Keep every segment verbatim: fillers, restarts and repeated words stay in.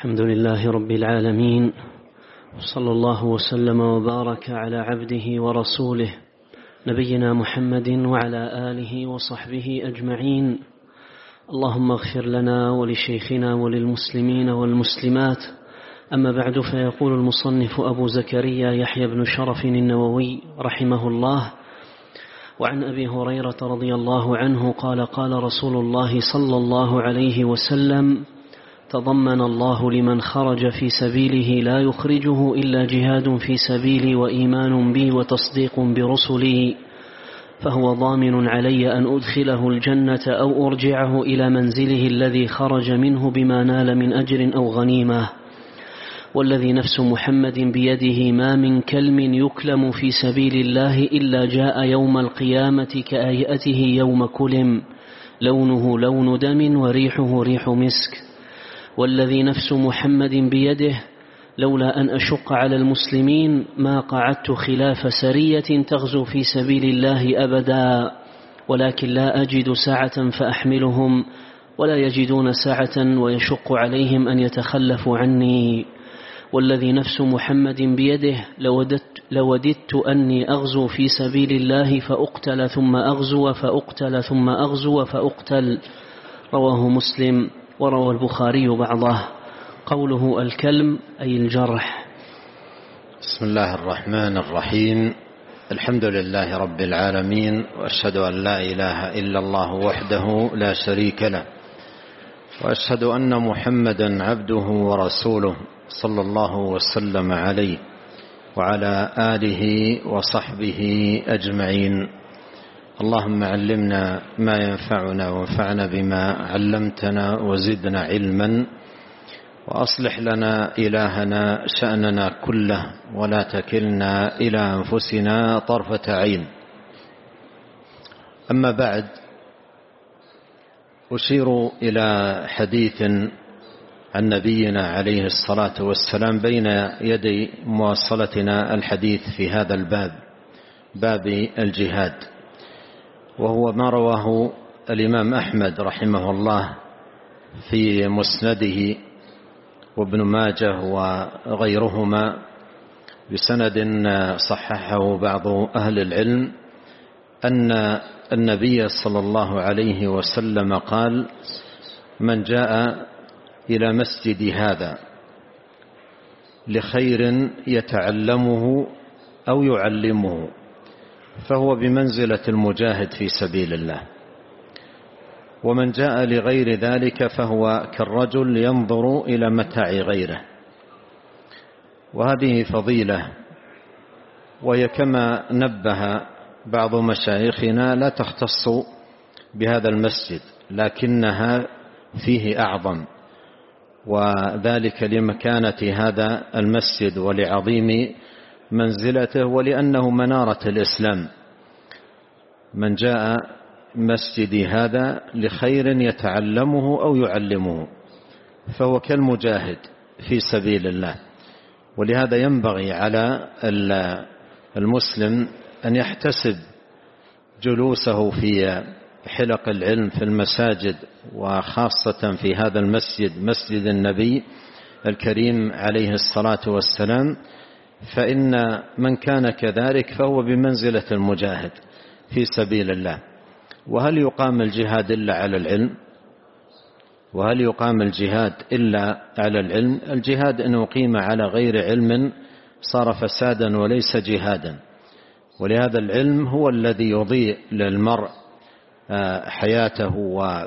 الحمد لله رب العالمين، وصلى الله وسلم وبارك على عبده ورسوله نبينا محمد وعلى آله وصحبه أجمعين. اللهم اغفر لنا ولشيخنا وللمسلمين والمسلمات. أما بعد، فيقول المصنف أبو زكريا يحيى بن شرف النووي رحمه الله: وعن أبي هريرة رضي الله عنه قال: قال رسول الله صلى الله عليه وسلم: تضمن الله لمن خرج في سبيله لا يخرجه إلا جهاد في سبيلي وإيمان بي وتصديق برسلي، فهو ضامن علي أن أدخله الجنة أو أرجعه إلى منزله الذي خرج منه بما نال من أجر أو غنيمة. والذي نفس محمد بيده ما من كلم يكلم في سبيل الله إلا جاء يوم القيامة كهيئته يوم كلم، لونه لون دم وريحه ريح مسك. والذي نفس محمد بيده لولا أن أشق على المسلمين ما قعدت خلاف سرية تغزو في سبيل الله أبدا، ولكن لا أجد ساعة فأحملهم ولا يجدون ساعة ويشق عليهم أن يتخلفوا عني. والذي نفس محمد بيده لوددت, لوددت أني أغزو في سبيل الله فأقتل ثم أغزو فأقتل ثم أغزو فأقتل. رواه مسلم. وروى البخاري بعضه. قوله الكلم أي الجرح. بسم الله الرحمن الرحيم. الحمد لله رب العالمين، وأشهد أن لا إله إلا الله وحده لا شريك له، وأشهد أن محمدا عبده ورسوله صلى الله وسلم عليه وعلى آله وصحبه أجمعين. اللهم علمنا ما ينفعنا وانفعنا بما علمتنا وزدنا علما، وأصلح لنا إلهنا شأننا كله، ولا تكلنا إلى أنفسنا طرفة عين. أما بعد، أشير إلى حديث عن نبينا عليه الصلاة والسلام بين يدي مواصلتنا الحديث في هذا الباب، باب الجهاد، وهو ما رواه الإمام أحمد رحمه الله في مسنده وابن ماجه وغيرهما بسند صححه بعض أهل العلم، أن النبي صلى الله عليه وسلم قال: من جاء إلى مسجد هذا لخير يتعلمه أو يعلمه فهو بمنزلة المجاهد في سبيل الله، ومن جاء لغير ذلك فهو كالرجل ينظر إلى متاع غيره. وهذه فضيلة، وهي كما نبه بعض مشايخنا لا تختص بهذا المسجد، لكنها فيه أعظم، وذلك لمكانة هذا المسجد ولعظيم منزلته، ولأنه منارة الإسلام. من جاء مسجدي هذا لخير يتعلمه أو يعلمه فهو كالمجاهد في سبيل الله. ولهذا ينبغي على المسلم أن يحتسب جلوسه في حلق العلم في المساجد، وخاصة في هذا المسجد، مسجد النبي الكريم عليه الصلاة والسلام، فإن من كان كذلك فهو بمنزلة المجاهد في سبيل الله. وهل يقام الجهاد إلا على العلم؟ وهل يقام الجهاد إلا على العلم؟ الجهاد إن أقيم على غير علم صار فسادا وليس جهادا. ولهذا العلم هو الذي يضيء للمرء حياته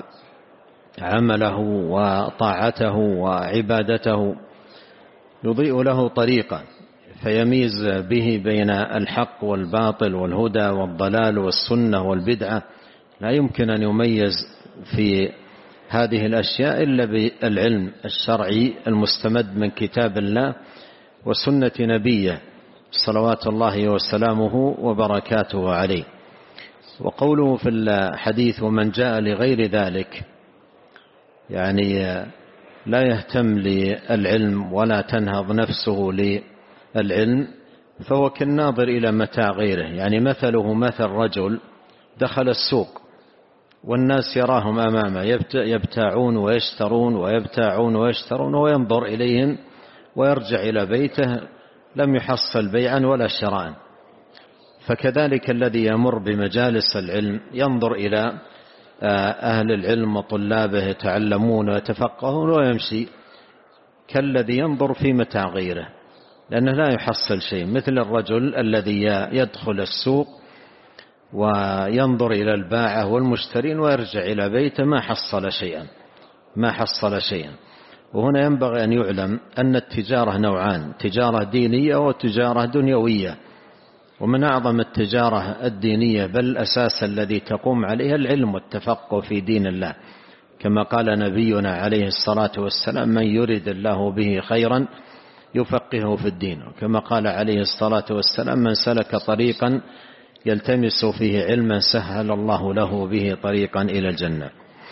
وعمله وطاعته وعبادته، يضيء له طريقا فيميز به بين الحق والباطل والهدى والضلال والسنة والبدعة. لا يمكن أن يميز في هذه الأشياء إلا بالعلم الشرعي المستمد من كتاب الله وسنة نبيه صلوات الله وسلامه وبركاته عليه. وقوله في الحديث: ومن جاء لغير ذلك، يعني لا يهتم للعلم ولا تنهض نفسه للعلم، فهو كالناظر إلى متاع غيره. يعني مثله مثل رجل دخل السوق والناس يراهم أمامه يبتاعون ويشترون ويبتاعون ويشترون، وينظر إليهم ويرجع إلى بيته لم يحصل بيعا ولا شراء. فكذلك الذي يمر بمجالس العلم ينظر إلى أهل العلم وطلابه يتعلمون ويتفقهون ويمشي كالذي ينظر في متاع غيره، لأنه لا يحصل شيء، مثل الرجل الذي يدخل السوق وينظر إلى الباعة والمشترين ويرجع إلى بيته ما حصل شيئا ما حصل شيئا. وهنا ينبغي أن يعلم أن التجارة نوعان: تجارة دينية وتجارة دنيوية. ومن أعظم التجارة الدينية بل الأساس الذي تقوم عليها العلم والتفقه في دين الله، كما قال نبينا عليه الصلاة والسلام: من يرد الله به خيرا يفقهه في الدين. وكما قال عليه الصلاة والسلام: من سلك طريقا يلتمس فيه علما سهل الله له به طريقا إلى الجنة.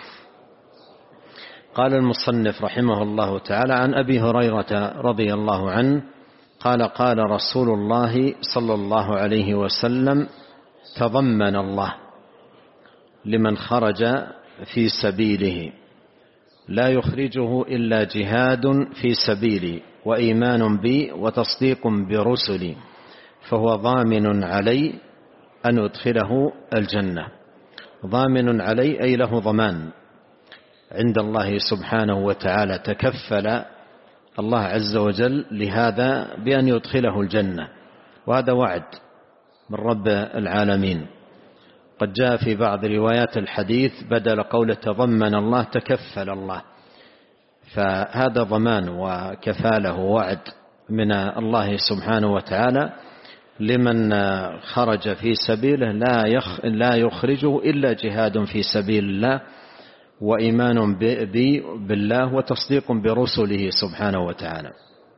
قال المصنف رحمه الله تعالى: عن أبي هريرة رضي الله عنه قال: قال رسول الله صلى الله عليه وسلم: تضمن الله لمن خرج في سبيله لا يخرجه إلا جهاد في سبيلي وإيمان بي وتصديق برسلي فهو ضامن علي أن أدخله الجنة. ضامن علي أي له ضمان عند الله سبحانه وتعالى، تكفل الله عز وجل لهذا بأن يدخله الجنة، وهذا وعد من رب العالمين. قد جاء في بعض روايات الحديث بدل قول تضمن الله تكفل الله، فهذا ضمان وكفاله وعد من الله سبحانه وتعالى لمن خرج في سبيله لا يخرجه إلا جهاد في سبيل الله وإيمان بي بالله وتصديق برسله سبحانه وتعالى.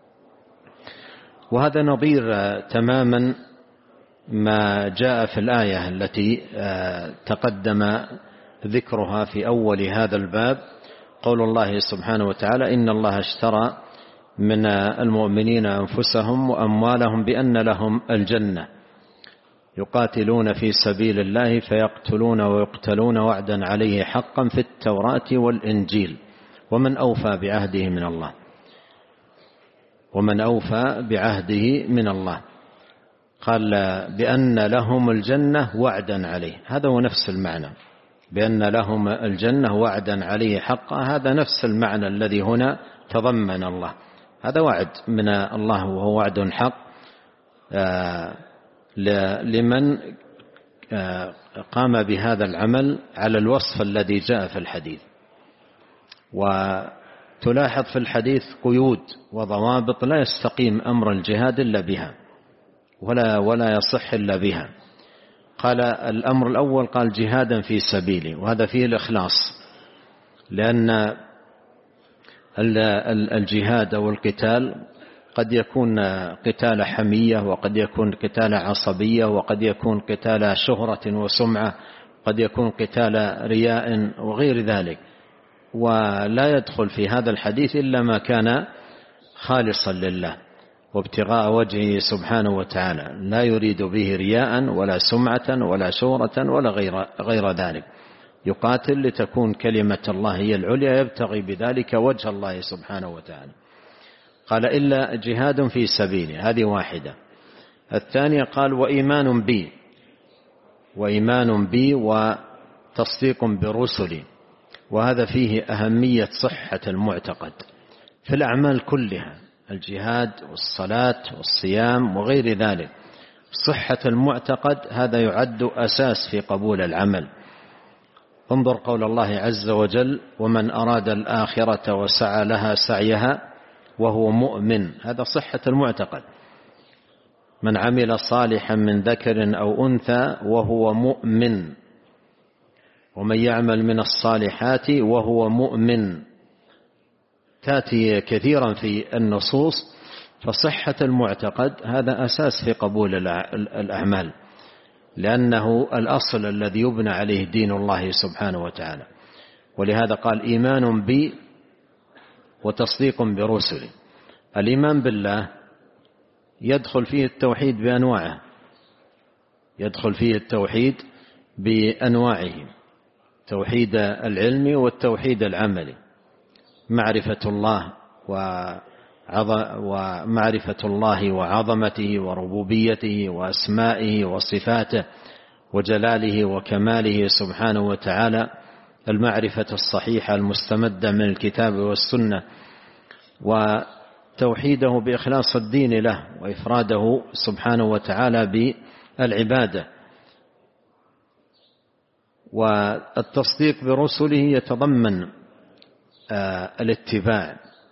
وهذا نظير تماما ما جاء في الآية التي تقدم ذكرها في أول هذا الباب، قول الله سبحانه وتعالى: إن الله اشترى من المؤمنين أنفسهم وأموالهم بأن لهم الجنة يقاتلون في سبيل الله فيقتلون ويقتلون وعدا عليه حقا في التوراة والإنجيل ومن أوفى بعهده من الله ومن أوفى بعهده من الله. قال بأن لهم الجنة وعدا عليه، هذا هو نفس المعنى، بأن لهم الجنة وعدا عليه حقا، هذا نفس المعنى الذي هنا تضمن الله. هذا وعد من الله وهو وعد حق لمن قام بهذا العمل على الوصف الذي جاء في الحديث. وتلاحظ في الحديث قيود وضوابط لا يستقيم أمر الجهاد إلا بها ولا ولا يصح إلا بها. قال الأمر الأول قال جهادا في سبيله، وهذا فيه الإخلاص، لأن الجهاد أو القتال قد يكون قتال حمية، وقد يكون قتال عصبية، وقد يكون قتال شهرة وسمعة، قد يكون قتال رياء وغير ذلك، ولا يدخل في هذا الحديث إلا ما كان خالصا لله وابتغاء وجهه سبحانه وتعالى، لا يريد به رياء ولا سمعة ولا شهرة ولا غير, غير ذلك. يقاتل لتكون كلمة الله هي العليا، يبتغي بذلك وجه الله سبحانه وتعالى. قال إلا جهاد في سبيله، هذه واحدة. الثانية قال وإيمان بي، وإيمان بي وتصديق برسلي، وهذا فيه أهمية صحة المعتقد في الأعمال كلها، الجهاد والصلاة والصيام وغير ذلك. صحة المعتقد هذا يعد أساس في قبول العمل. انظر قول الله عز وجل: ومن أراد الآخرة وسعى لها سعيها وهو مؤمن، هذا صحة المعتقد. من عمل صالحا من ذكر أو أنثى وهو مؤمن، ومن يعمل من الصالحات وهو مؤمن، تأتي كثيرا في النصوص. فصحة المعتقد هذا أساس في قبول الأعمال، لأنه الأصل الذي يبنى عليه دين الله سبحانه وتعالى. ولهذا قال إيمان بي وتصديق برسلي. الإيمان بالله يدخل فيه التوحيد بأنواعه، يدخل فيه التوحيد بأنواعه. التوحيد العلمي والتوحيد العملي، معرفة الله ومعرفة الله وعظمته وربوبيته وأسمائه وصفاته وجلاله وكماله سبحانه وتعالى، المعرفة الصحيحة المستمدة من الكتاب والسنة، وتوحيده بإخلاص الدين له وإفراده سبحانه وتعالى بالعبادة. والتصديق برسله يتضمن الاتباع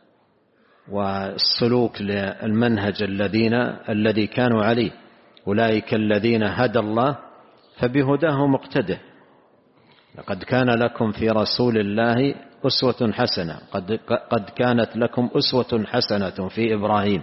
والسلوك للمنهج الذين الذي كانوا عليه، أولئك الذين هدى الله فبهداه مقتده. لقد كان لكم في رسول الله أسوة حسنة، قد, قد كانت لكم أسوة حسنة في إبراهيم.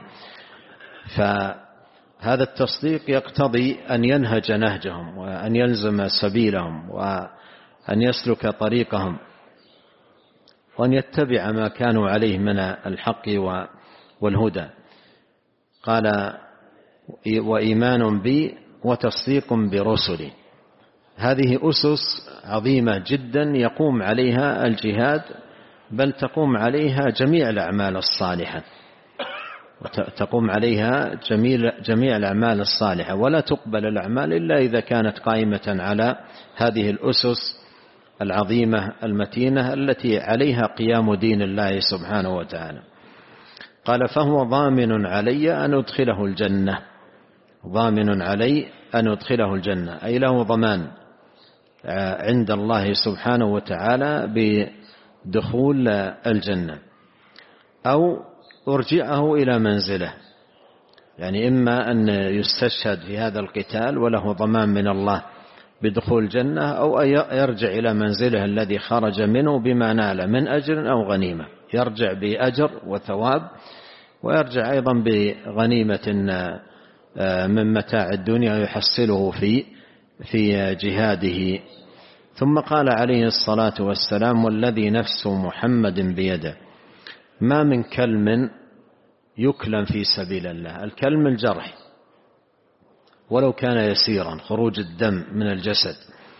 فهذا التصديق يقتضي أن ينهج نهجهم وأن يلزم سبيلهم وأن يسلك طريقهم وأن يتبع ما كانوا عليه من الحق والهدى. قال وإيمان بي وتصديق برسلي. هذه أسس عظيمة جدا يقوم عليها الجهاد، بل تقوم عليها جميع الأعمال الصالحة، تقوم عليها جميع الأعمال الصالحة، ولا تقبل الأعمال إلا إذا كانت قائمة على هذه الأسس العظيمة المتينة التي عليها قيام دين الله سبحانه وتعالى. قال فهو ضامن علي أن أدخله الجنة، ضامن علي أن أدخله الجنة، أي له ضمان عند الله سبحانه وتعالى بدخول الجنة، أو أرجعه إلى منزله. يعني إما أن يستشهد في هذا القتال وله ضمان من الله بدخول الجنة، أو يرجع إلى منزله الذي خرج منه بما نال من أجر أو غنيمة، يرجع بأجر وثواب، ويرجع أيضا بغنيمة من متاع الدنيا يحصله في في جهاده. ثم قال عليه الصلاة والسلام والذي نفس محمد بيده ما من كلم يكلم في سبيل الله، الكلم الجرح ولو كان يسيرا، خروج الدم من الجسد،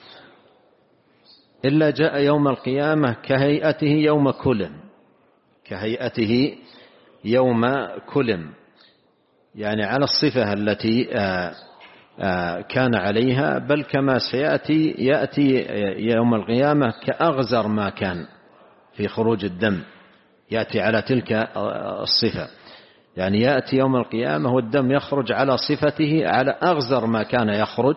إلا جاء يوم القيامة كهيئته يوم كلم، كهيئته يوم كلم، يعني على الصفة التي كان عليها، بل كما سيأتي يأتي يوم القيامة كأغزر ما كان في خروج الدم، يأتي على تلك الصفة، يعني يأتي يوم القيامة والدم يخرج على صفته، على أغزر ما كان يخرج،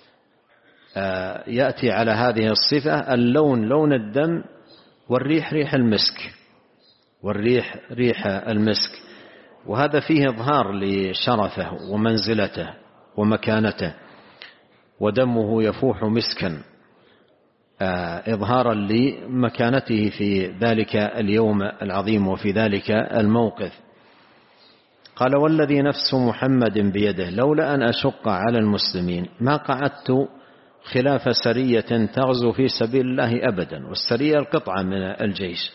يأتي على هذه الصفة، اللون لون الدم، والريح ريح المسك، والريح ريح المسك. وهذا فيه إظهار لشرفه ومنزلته ومكانته، ودمه يفوح مسكا إظهارا لمكانته في ذلك اليوم العظيم وفي ذلك الموقف. قال والذي نفس محمد بيده لولا أن أشق على المسلمين ما قعدت خلاف سرية تغزو في سبيل الله أبدا، والسرية القطعة من الجيش،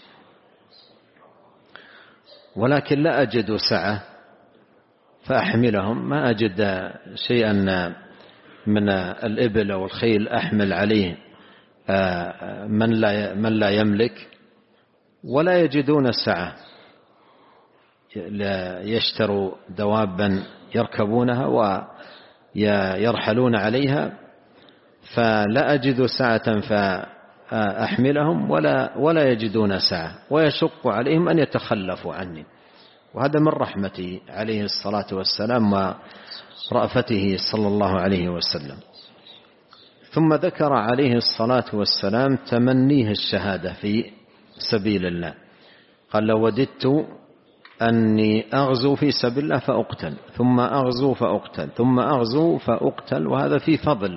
ولكن لا أجد سعة فأحملهم، ما أجد شيئا من الإبل أو الخيل أحمل عليه من لا من لا يملك، ولا يجدون السعة يشتروا دوابا يركبونها ويرحلون عليها، فلا أجد سعة فأحملهم ولا ولا يجدون سعة، ويشق عليهم أن يتخلفوا عني. وهذا من رحمته عليه الصلاة والسلام ورأفته صلى الله عليه وسلم. ثم ذكر عليه الصلاة والسلام تمنيه الشهادة في سبيل الله، قال لو وددت أني أغزو في سبيل الله فأقتل، ثم أغزو فأقتل، ثم أغزو فأقتل، وهذا في فضل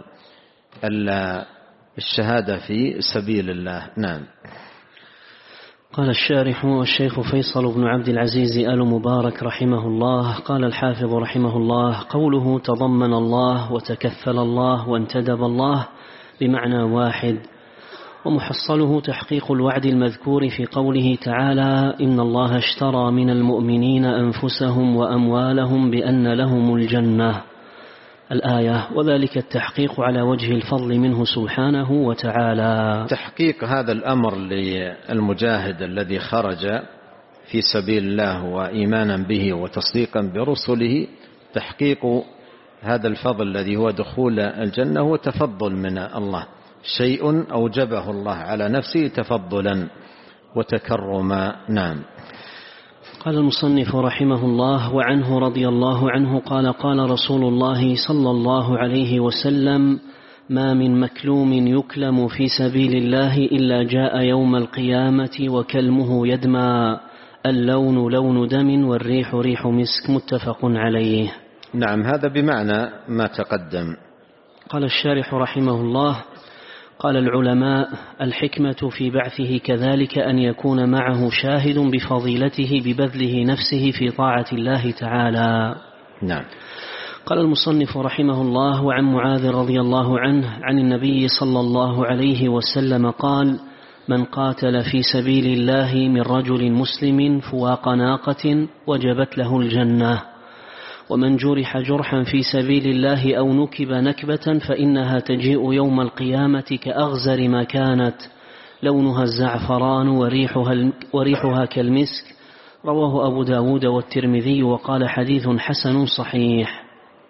الشهادة في سبيل الله. نعم. قال الشارح والشيخ فيصل بن عبد العزيز آل مبارك رحمه الله، قال الحافظ رحمه الله قوله تضمن الله وتكفل الله وانتدب الله بمعنى واحد، ومحصله تحقيق الوعد المذكور في قوله تعالى إن الله اشترى من المؤمنين أنفسهم وأموالهم بأن لهم الجنة، الآية، وذلك التحقيق على وجه الفضل منه سبحانه وتعالى. تحقيق هذا الأمر للمجاهد الذي خرج في سبيل الله وإيمانا به وتصديقا برسله، تحقيق هذا الفضل الذي هو دخول الجنة هو تفضل من الله، شيء أوجبه الله على نفسه تفضلا وتكرما. نعم. قال المصنف رحمه الله: وعنه رضي الله عنه قال: قال رسول الله صلى الله عليه وسلم: ما من مكلوم يكلم في سبيل الله إلا جاء يوم القيامة وكلمه يدمى، اللون لون دم والريح ريح مسك، متفق عليه. نعم، هذا بمعنى ما تقدم. قال الشارح رحمه الله: قال العلماء: الحكمة في بعثه كذلك أن يكون معه شاهد بفضيلته ببذله نفسه في طاعة الله تعالى. نعم. قال المصنف رحمه الله: وعن معاذ رضي الله عنه عن النبي صلى الله عليه وسلم قال: من قاتل في سبيل الله من رجل مسلم فواق ناقة وجبت له الجنة، ومن جرح جرحا في سبيل الله أو نكب نكبة فإنها تجيء يوم القيامة كأغزر ما كانت، لونها الزعفران وريحها, وريحها كالمسك. رواه أبو داود والترمذي وقال: حديث حسن صحيح.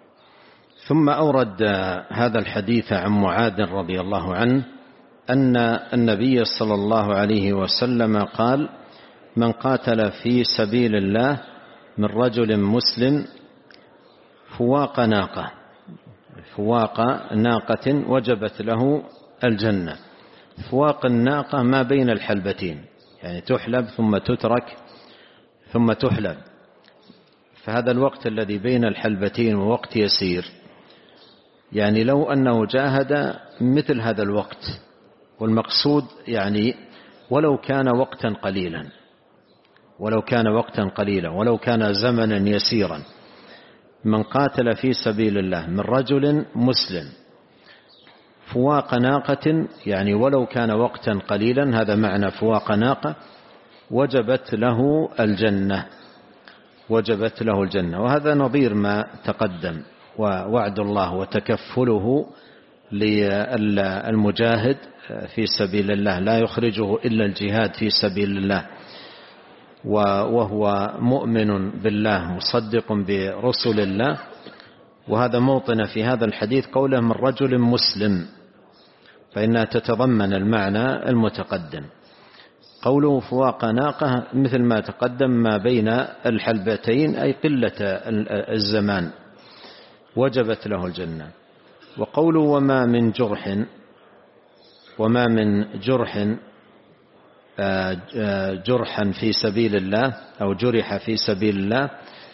ثم أورد هذا الحديث عن معاذ رضي الله عنه أن النبي صلى الله عليه وسلم قال: من قاتل في سبيل الله من رجل مسلم فواق ناقة فواق ناقة وجبت له الجنة. فواق الناقة ما بين الحلبتين، يعني تحلب ثم تترك ثم تحلب، فهذا الوقت الذي بين الحلبتين ووقت يسير، يعني لو أنه جاهد مثل هذا الوقت، والمقصود يعني ولو كان وقتا قليلا ولو كان وقتا قليلا ولو كان زمنا يسيرا، من قاتل في سبيل الله من رجل مسلم فواق ناقة، يعني ولو كان وقتا قليلا، هذا معنى فواق ناقة، وجبت له الجنة وجبت له الجنة. وهذا نظير ما تقدم، ووعد الله وتكفله للمجاهد في سبيل الله لا يخرجه إلا الجهاد في سبيل الله، وهو مؤمن بالله مصدق برسل الله. وهذا موطن في هذا الحديث قوله من رجل مسلم، فإنها تتضمن المعنى المتقدم. قوله فواق ناقة مثل ما تقدم ما بين الحلبتين، أي قلة الزمان، وجبت له الجنة. وقوله وما من جرح وما من جرح جرحا في سبيل الله أو جرح في سبيل الله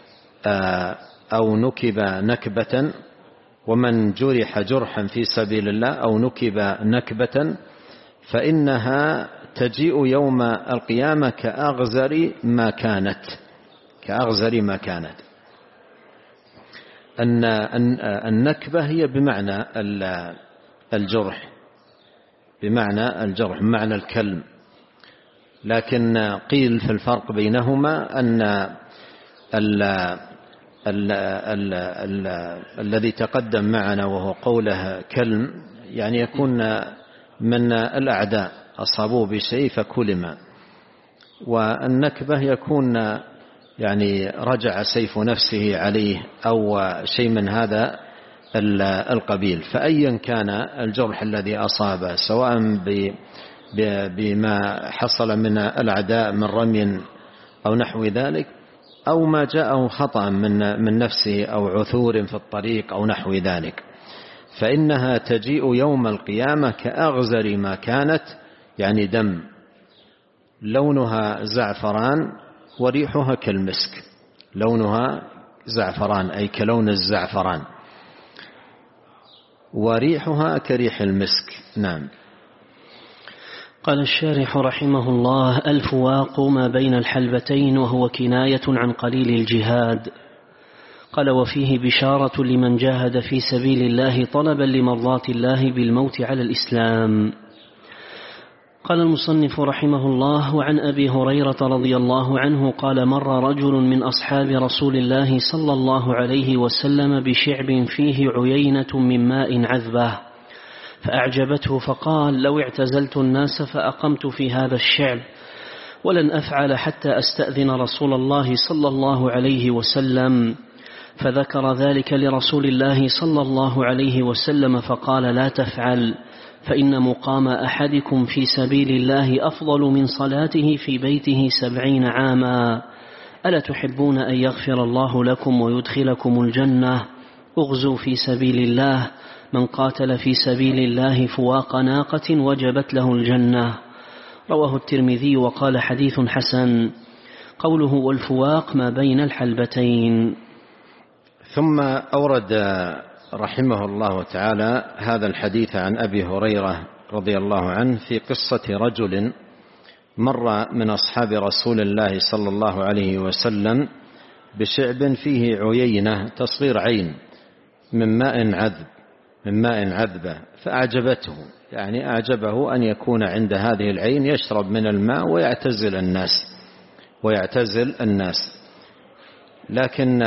أو نكب نكبة، ومن جرح جرحا في سبيل الله أو نكب نكبة فإنها تجيء يوم القيامة كأغزر ما كانت كأغزر ما كانت. أن النكبة هي بمعنى الجرح، بمعنى الجرح، بمعنى الكلم، لكن قيل في الفرق بينهما أن ال ال ال ال الذي تقدم معنا وهو قوله كلم، يعني يكون من الأعداء أصابوه بشيء فكلم، والنكبة يكون يعني رجع سيف نفسه عليه أو شيء من هذا القبيل. فأيا كان الجرح الذي أصابه، سواء بما حصل من الأعداء من رمي أو نحو ذلك، أو ما جاءه خطأ من من نفسه أو عثور في الطريق أو نحو ذلك، فإنها تجيء يوم القيامة كأغزر ما كانت، يعني دم، لونها زعفران وريحها كالمسك. لونها زعفران أي كلون الزعفران، وريحها كريح المسك. نعم. قال الشارح رحمه الله: الفواق ما بين الحلبتين، وهو كناية عن قليل الجهاد. قال: وفيه بشارة لمن جاهد في سبيل الله طلبا لمرضاة الله بالموت على الإسلام. قال المصنف رحمه الله: وعن أبي هريرة رضي الله عنه قال: مر رجل من أصحاب رسول الله صلى الله عليه وسلم بشعب فيه عيينة من ماء عذبة فأعجبته، فقال: لو اعتزلت الناس فأقمت في هذا الشعب ولن أفعل حتى أستأذن رسول الله صلى الله عليه وسلم. فذكر ذلك لرسول الله صلى الله عليه وسلم فقال: لا تفعل، فإن مقام أحدكم في سبيل الله أفضل من صلاته في بيته سبعين عاما. ألا تحبون أن يغفر الله لكم ويدخلكم الجنة؟ اغزوا في سبيل الله، من قاتل في سبيل الله فواق ناقة وجبت له الجنة. رواه الترمذي وقال: حديث حسن. قوله والفواق ما بين الحلبتين. ثم أورد رحمه الله تعالى هذا الحديث عن أبي هريرة رضي الله عنه في قصة رجل مر من أصحاب رسول الله صلى الله عليه وسلم بشعب فيه عيينة تصغير عين من ماء عذب من ماء عذبة فأعجبته، يعني أعجبه أن يكون عند هذه العين يشرب من الماء ويعتزل الناس ويعتزل الناس لكن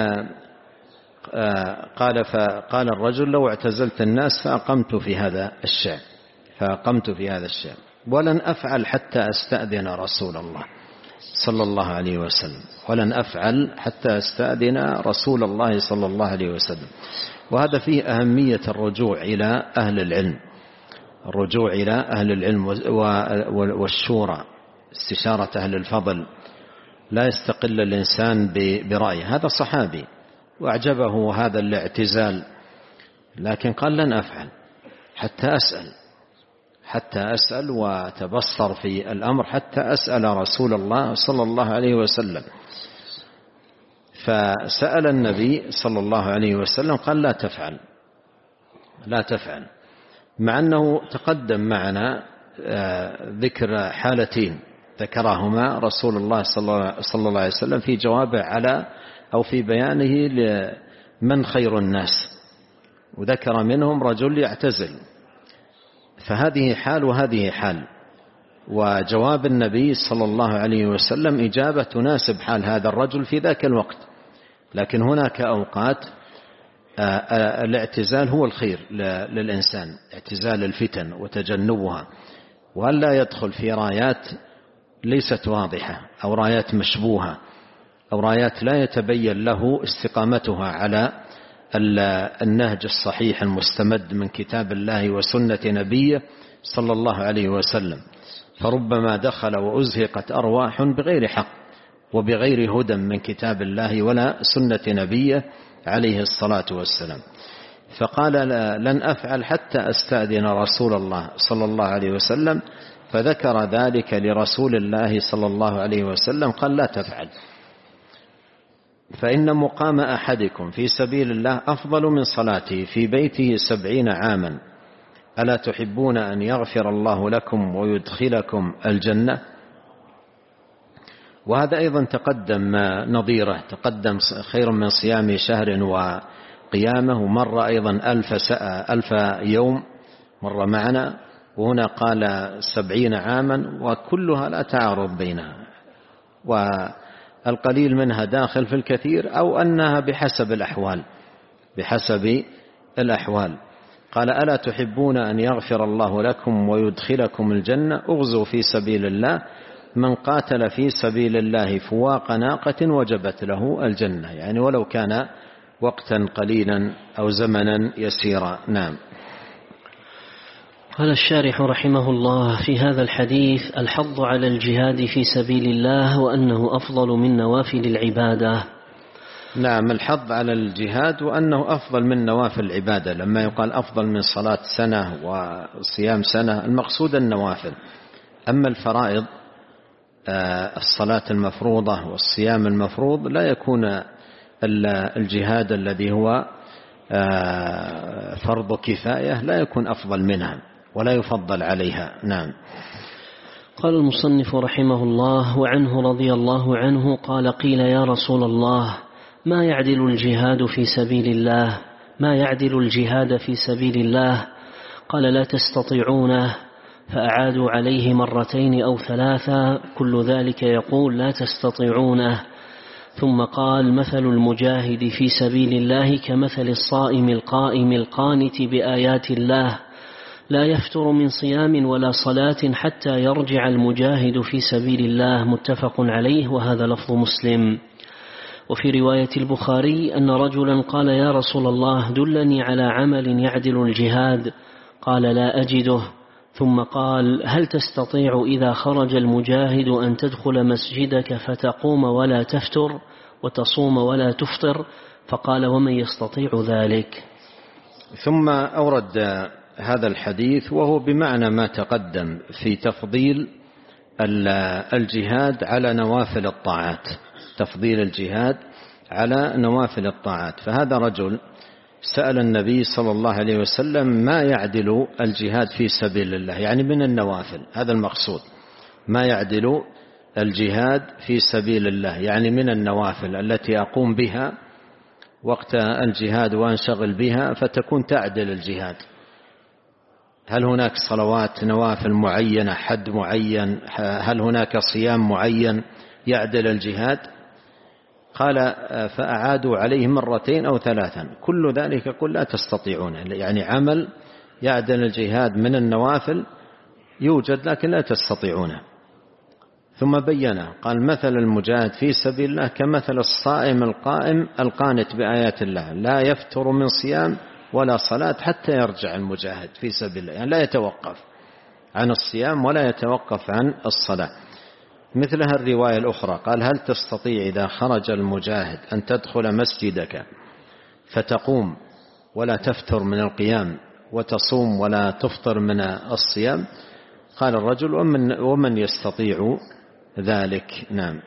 قال فقال الرجل: لو اعتزلت الناس فأقمت في هذا الشعب فأقمت في هذا الشعب ولن أفعل حتى أستأذن رسول الله صلى الله عليه وسلم ولن أفعل حتى أستأذن رسول الله صلى الله عليه وسلم. وهذا فيه أهمية الرجوع إلى أهل العلم الرجوع إلى أهل العلم والشورى، استشارة أهل الفضل. لا يستقل الإنسان برأيه. هذا صحابي وأعجبه هذا الاعتزال، لكن قال: لن أفعل حتى أسأل حتى أسأل وتبصر في الأمر حتى أسأل رسول الله صلى الله عليه وسلم. فسأل النبي صلى الله عليه وسلم قال: لا تفعل لا تفعل مع أنه تقدم معنا ذكر حالتين ذكرهما رسول الله صلى الله عليه وسلم في جوابه على أو في بيانه لمن خير الناس، وذكر منهم رجل يعتزل، فهذه حال وهذه حال. وجواب النبي صلى الله عليه وسلم إجابة تناسب حال هذا الرجل في ذاك الوقت. لكن هناك أوقات الاعتزال هو الخير للإنسان، اعتزال الفتن وتجنبها، وأن لا يدخل في رايات ليست واضحة أو رايات مشبوهة أو رايات لا يتبين له استقامتها على النهج الصحيح المستمد من كتاب الله وسنة نبيه صلى الله عليه وسلم. فربما دخل وأزهقت أرواح بغير حق وبغير هدى من كتاب الله ولا سنة نبيه عليه الصلاة والسلام. فقال: لن أفعل حتى أستأذن رسول الله صلى الله عليه وسلم. فذكر ذلك لرسول الله صلى الله عليه وسلم قال: لا تفعل، فإن مقام أحدكم في سبيل الله أفضل من صلاته في بيته سبعين عاما. ألا تحبون أن يغفر الله لكم ويدخلكم الجنة؟ وهذا أيضا تقدم نظيره، تقدم خير من صيام شهر وقيامه، ومر أيضا ألف, ألف يوم مر معنا، وهنا قال سبعين عاما، وكلها لا تعارض بينها، والقليل منها داخل في الكثير أو أنها بحسب الأحوال بحسب الأحوال. قال: ألا تحبون أن يغفر الله لكم ويدخلكم الجنة؟ اغزوا في سبيل الله، من قاتل في سبيل الله فواق ناقة وجبت له الجنة، يعني ولو كان وقتا قليلا أو زمنا يسيرا. نعم. قال الشارح رحمه الله في هذا الحديث: الحض على الجهاد في سبيل الله وأنه أفضل من نوافل العبادة. نعم، الحض على الجهاد وأنه أفضل من نوافل العبادة. لما يقال أفضل من صلاة سنة وصيام سنة، المقصود النوافل. أما الفرائض الصلاة المفروضة والصيام المفروض لا يكون الجهاد الذي هو فرض كفاية لا يكون أفضل منها ولا يفضل عليها. نعم. قال المصنف رحمه الله: وعنه رضي الله عنه قال: قيل يا رسول الله، ما يعدل الجهاد في سبيل الله ما يعدل الجهاد في سبيل الله؟ قال: لا تستطيعونه. فأعادوا عليه مرتين أو ثلاثا كل ذلك يقول لا تستطيعونه. ثم قال مثل المجاهد في سبيل الله كمثل الصائم القائم القانت بآيات الله لا يفتر من صيام ولا صلاة حتى يرجع المجاهد في سبيل الله. متفق عليه، وهذا لفظ مسلم. وفي رواية البخاري أن رجلا قال يا رسول الله دلني على عمل يعدل الجهاد، قال لا أجده. ثم قال هل تستطيع إذا خرج المجاهد أن تدخل مسجدك فتقوم ولا تفتر وتصوم ولا تفطر؟ فقال ومن يستطيع ذلك؟ ثم أورد هذا الحديث وهو بمعنى ما تقدم في تفضيل الجهاد على نوافل الطاعات، تفضيل الجهاد على نوافل الطاعات. فهذا رجل سأل النبي صلى الله عليه وسلم ما يعدل الجهاد في سبيل الله، يعني من النوافل، هذا المقصود، ما يعدل الجهاد في سبيل الله يعني من النوافل التي أقوم بها وقت الجهاد وأنشغل بها فتكون تعدل الجهاد. هل هناك صلوات نوافل معينة، حد معين، هل هناك صيام معين يعدل الجهاد؟ قال فأعادوا عليه مرتين أو ثلاثا كل ذلك قل لا تستطيعونه، يعني عمل يعدل الجهاد من النوافل يوجد لكن لا تستطيعونه. ثم بينه قال مثل المجاهد في سبيل الله كمثل الصائم القائم القانت بآيات الله لا يفتر من صيام ولا صلاة حتى يرجع المجاهد في سبيل الله، يعني لا يتوقف عن الصيام ولا يتوقف عن الصلاة. مثلها الرواية الأخرى قال هل تستطيع إذا خرج المجاهد أن تدخل مسجدك فتقوم ولا تفتر من القيام وتصوم ولا تفطر من الصيام؟ قال الرجل ومن, ومن يستطيع ذلك؟ نعم.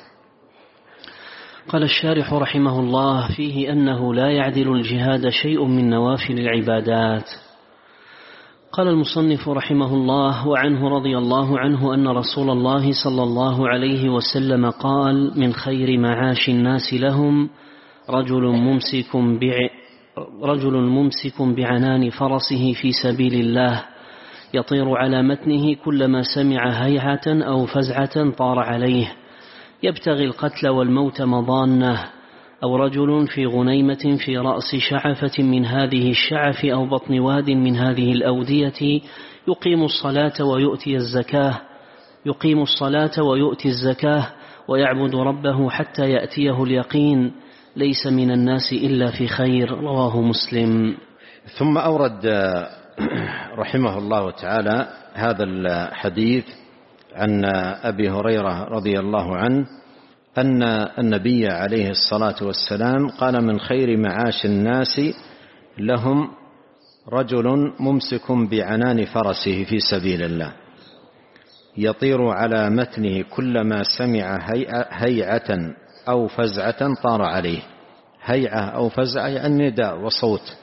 قال الشارح رحمه الله فيه أنه لا يعدل الجهاد شيء من نوافل العبادات. قال المصنف رحمه الله وعنه رضي الله عنه أن رسول الله صلى الله عليه وسلم قال من خير معاش الناس لهم رجل ممسك, بع رجل ممسك بعنان فرسه في سبيل الله يطير على متنه كلما سمع هيعة أو فزعة طار عليه يبتغي القتل والموت مضانه، أو رجل في غنيمة في رأس شعفة من هذه الشعف أو بطن واد من هذه الأودية يقيم الصلاة ويؤتي الزكاة يقيم الصلاة ويؤتي الزكاة ويعبد ربه حتى يأتيه اليقين ليس من الناس إلا في خير. رواه مسلم. ثم أورد رحمه الله تعالى هذا الحديث عن أبي هريرة رضي الله عنه أن النبي عليه الصلاة والسلام قال من خير معاش الناس لهم رجل ممسك بعنان فرسه في سبيل الله يطير على متنه كلما سمع هيعة أو فزعة طار عليه. هيعة أو فزعة يعني نداء وصوت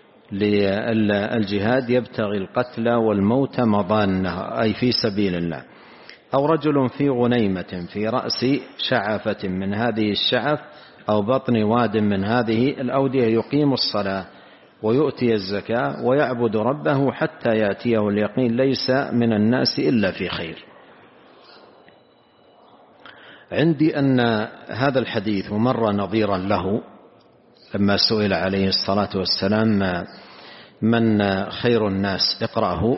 للجهاد يبتغي القتل والموت مضانه أي في سبيل الله. أو رجل في غنيمة في رأس شعفة من هذه الشعف أو بطن واد من هذه الأودية يقيم الصلاة ويؤتي الزكاة ويعبد ربه حتى يأتيه اليقين ليس من الناس إلا في خير. عندي أن هذا الحديث مر نظيرا له لما سئل عليه الصلاة والسلام من خير الناس اقرأه.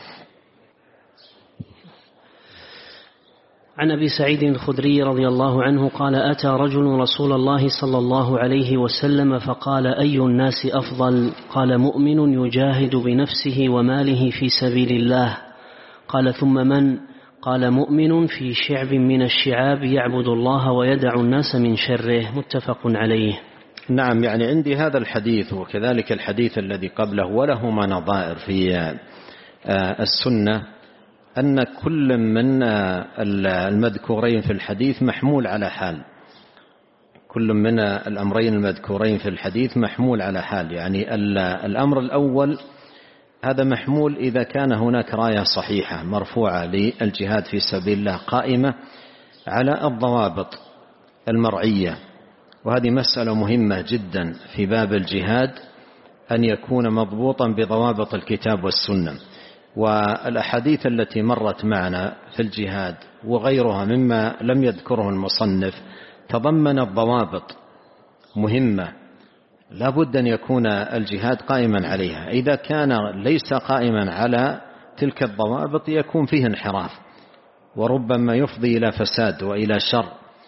عن أبي سعيد الخدري رضي الله عنه قال أتى رجل رسول الله صلى الله عليه وسلم فقال أي الناس أفضل؟ قال مؤمن يجاهد بنفسه وماله في سبيل الله. قال ثم من؟ قال مؤمن في شعب من الشعاب يعبد الله ويدع الناس من شره. متفق عليه. نعم، يعني عندي هذا الحديث وكذلك الحديث الذي قبله ولهما نظائر في السنة أن كل من المذكورين في الحديث محمول على حال، كل من الأمرين المذكورين في الحديث محمول على حال. يعني الأمر الأول هذا محمول إذا كان هناك راية صحيحة مرفوعة للجهاد في سبيل الله قائمة على الضوابط المرعية، وهذه مسألة مهمة جدا في باب الجهاد أن يكون مضبوطا بضوابط الكتاب والسنة. والأحاديث التي مرت معنا في الجهاد وغيرها مما لم يذكره المصنف تضمنت ضوابط مهمة لا بد أن يكون الجهاد قائما عليها. إذا كان ليس قائما على تلك الضوابط يكون فيه انحراف وربما يفضي إلى فساد وإلى شر.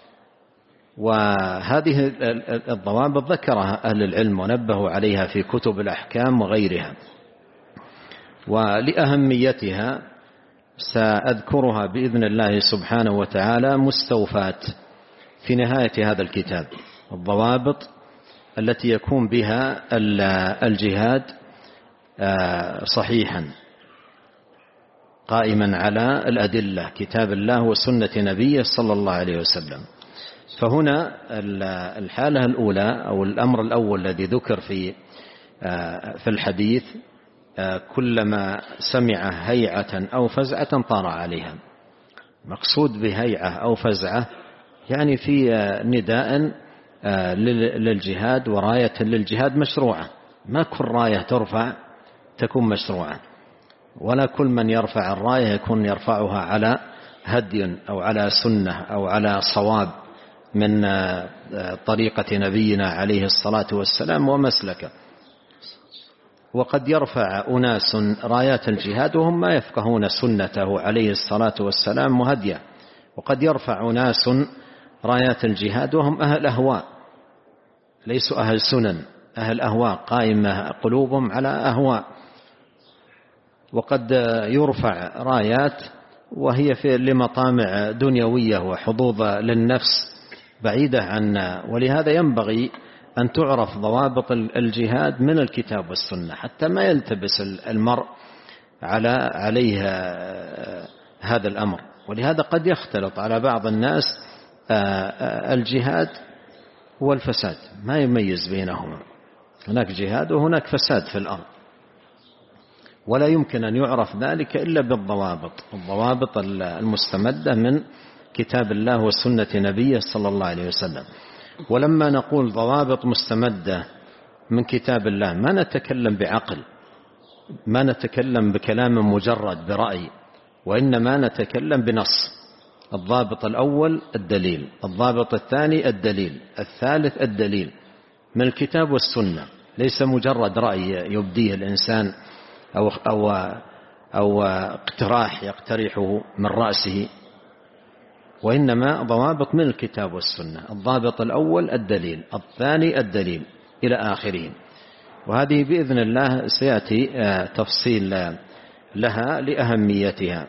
وهذه الضوابط ذكرها أهل العلم ونبهوا عليها في كتب الأحكام وغيرها، ولأهميتها سأذكرها بإذن الله سبحانه وتعالى مستوفات في نهاية هذا الكتاب، الضوابط التي يكون بها الجهاد صحيحا قائما على الأدلة كتاب الله وسنة نبيه صلى الله عليه وسلم. فهنا الحالة الأولى أو الأمر الأول الذي ذكر في في الحديث كلما سمع هيعة أو فزعة طار عليها. مقصود بهيعة أو فزعة يعني في نداء للجهاد وراية للجهاد مشروعة، ما كل راية ترفع تكون مشروعة، ولا كل من يرفع الراية يكون يرفعها على هدي أو على سنة أو على صواب من طريقة نبينا عليه الصلاة والسلام ومسلكه. وقد يرفع أناس رايات الجهاد وهم ما يفقهون سنته عليه الصلاة والسلام وهديه، وقد يرفع أناس رايات الجهاد وهم أهل أهواء ليسوا أهل سنن، أهل أهواء قائمة قلوبهم على أهواء. وقد يرفع رايات وهي في لمطامع دنيوية وحظوظ للنفس بعيدة عنا، ولهذا ينبغي أن تعرف ضوابط الجهاد من الكتاب والسنة حتى ما يلتبس المرء على عليه هذا الأمر. ولهذا قد يختلط على بعض الناس الجهاد والفساد، ما يميز بينهما، هناك جهاد وهناك فساد في الأرض، ولا يمكن أن يعرف ذلك إلا بالضوابط، الضوابط المستمدة من كتاب الله وسنة نبيه صلى الله عليه وسلم. ولما نقول ضوابط مستمدة من كتاب الله ما نتكلم بعقل، ما نتكلم بكلام مجرد برأي، وإنما نتكلم بنص. الضابط الأول الدليل، الضابط الثاني الدليل، الثالث الدليل من الكتاب والسنة، ليس مجرد رأي يبديه الإنسان أو, أو, أو اقتراح يقترحه من رأسه، وإنما ضوابط من الكتاب والسنة. الضابط الأول الدليل، الثاني الدليل إلى آخره. وهذه بإذن الله سيأتي تفصيل لها لأهميتها.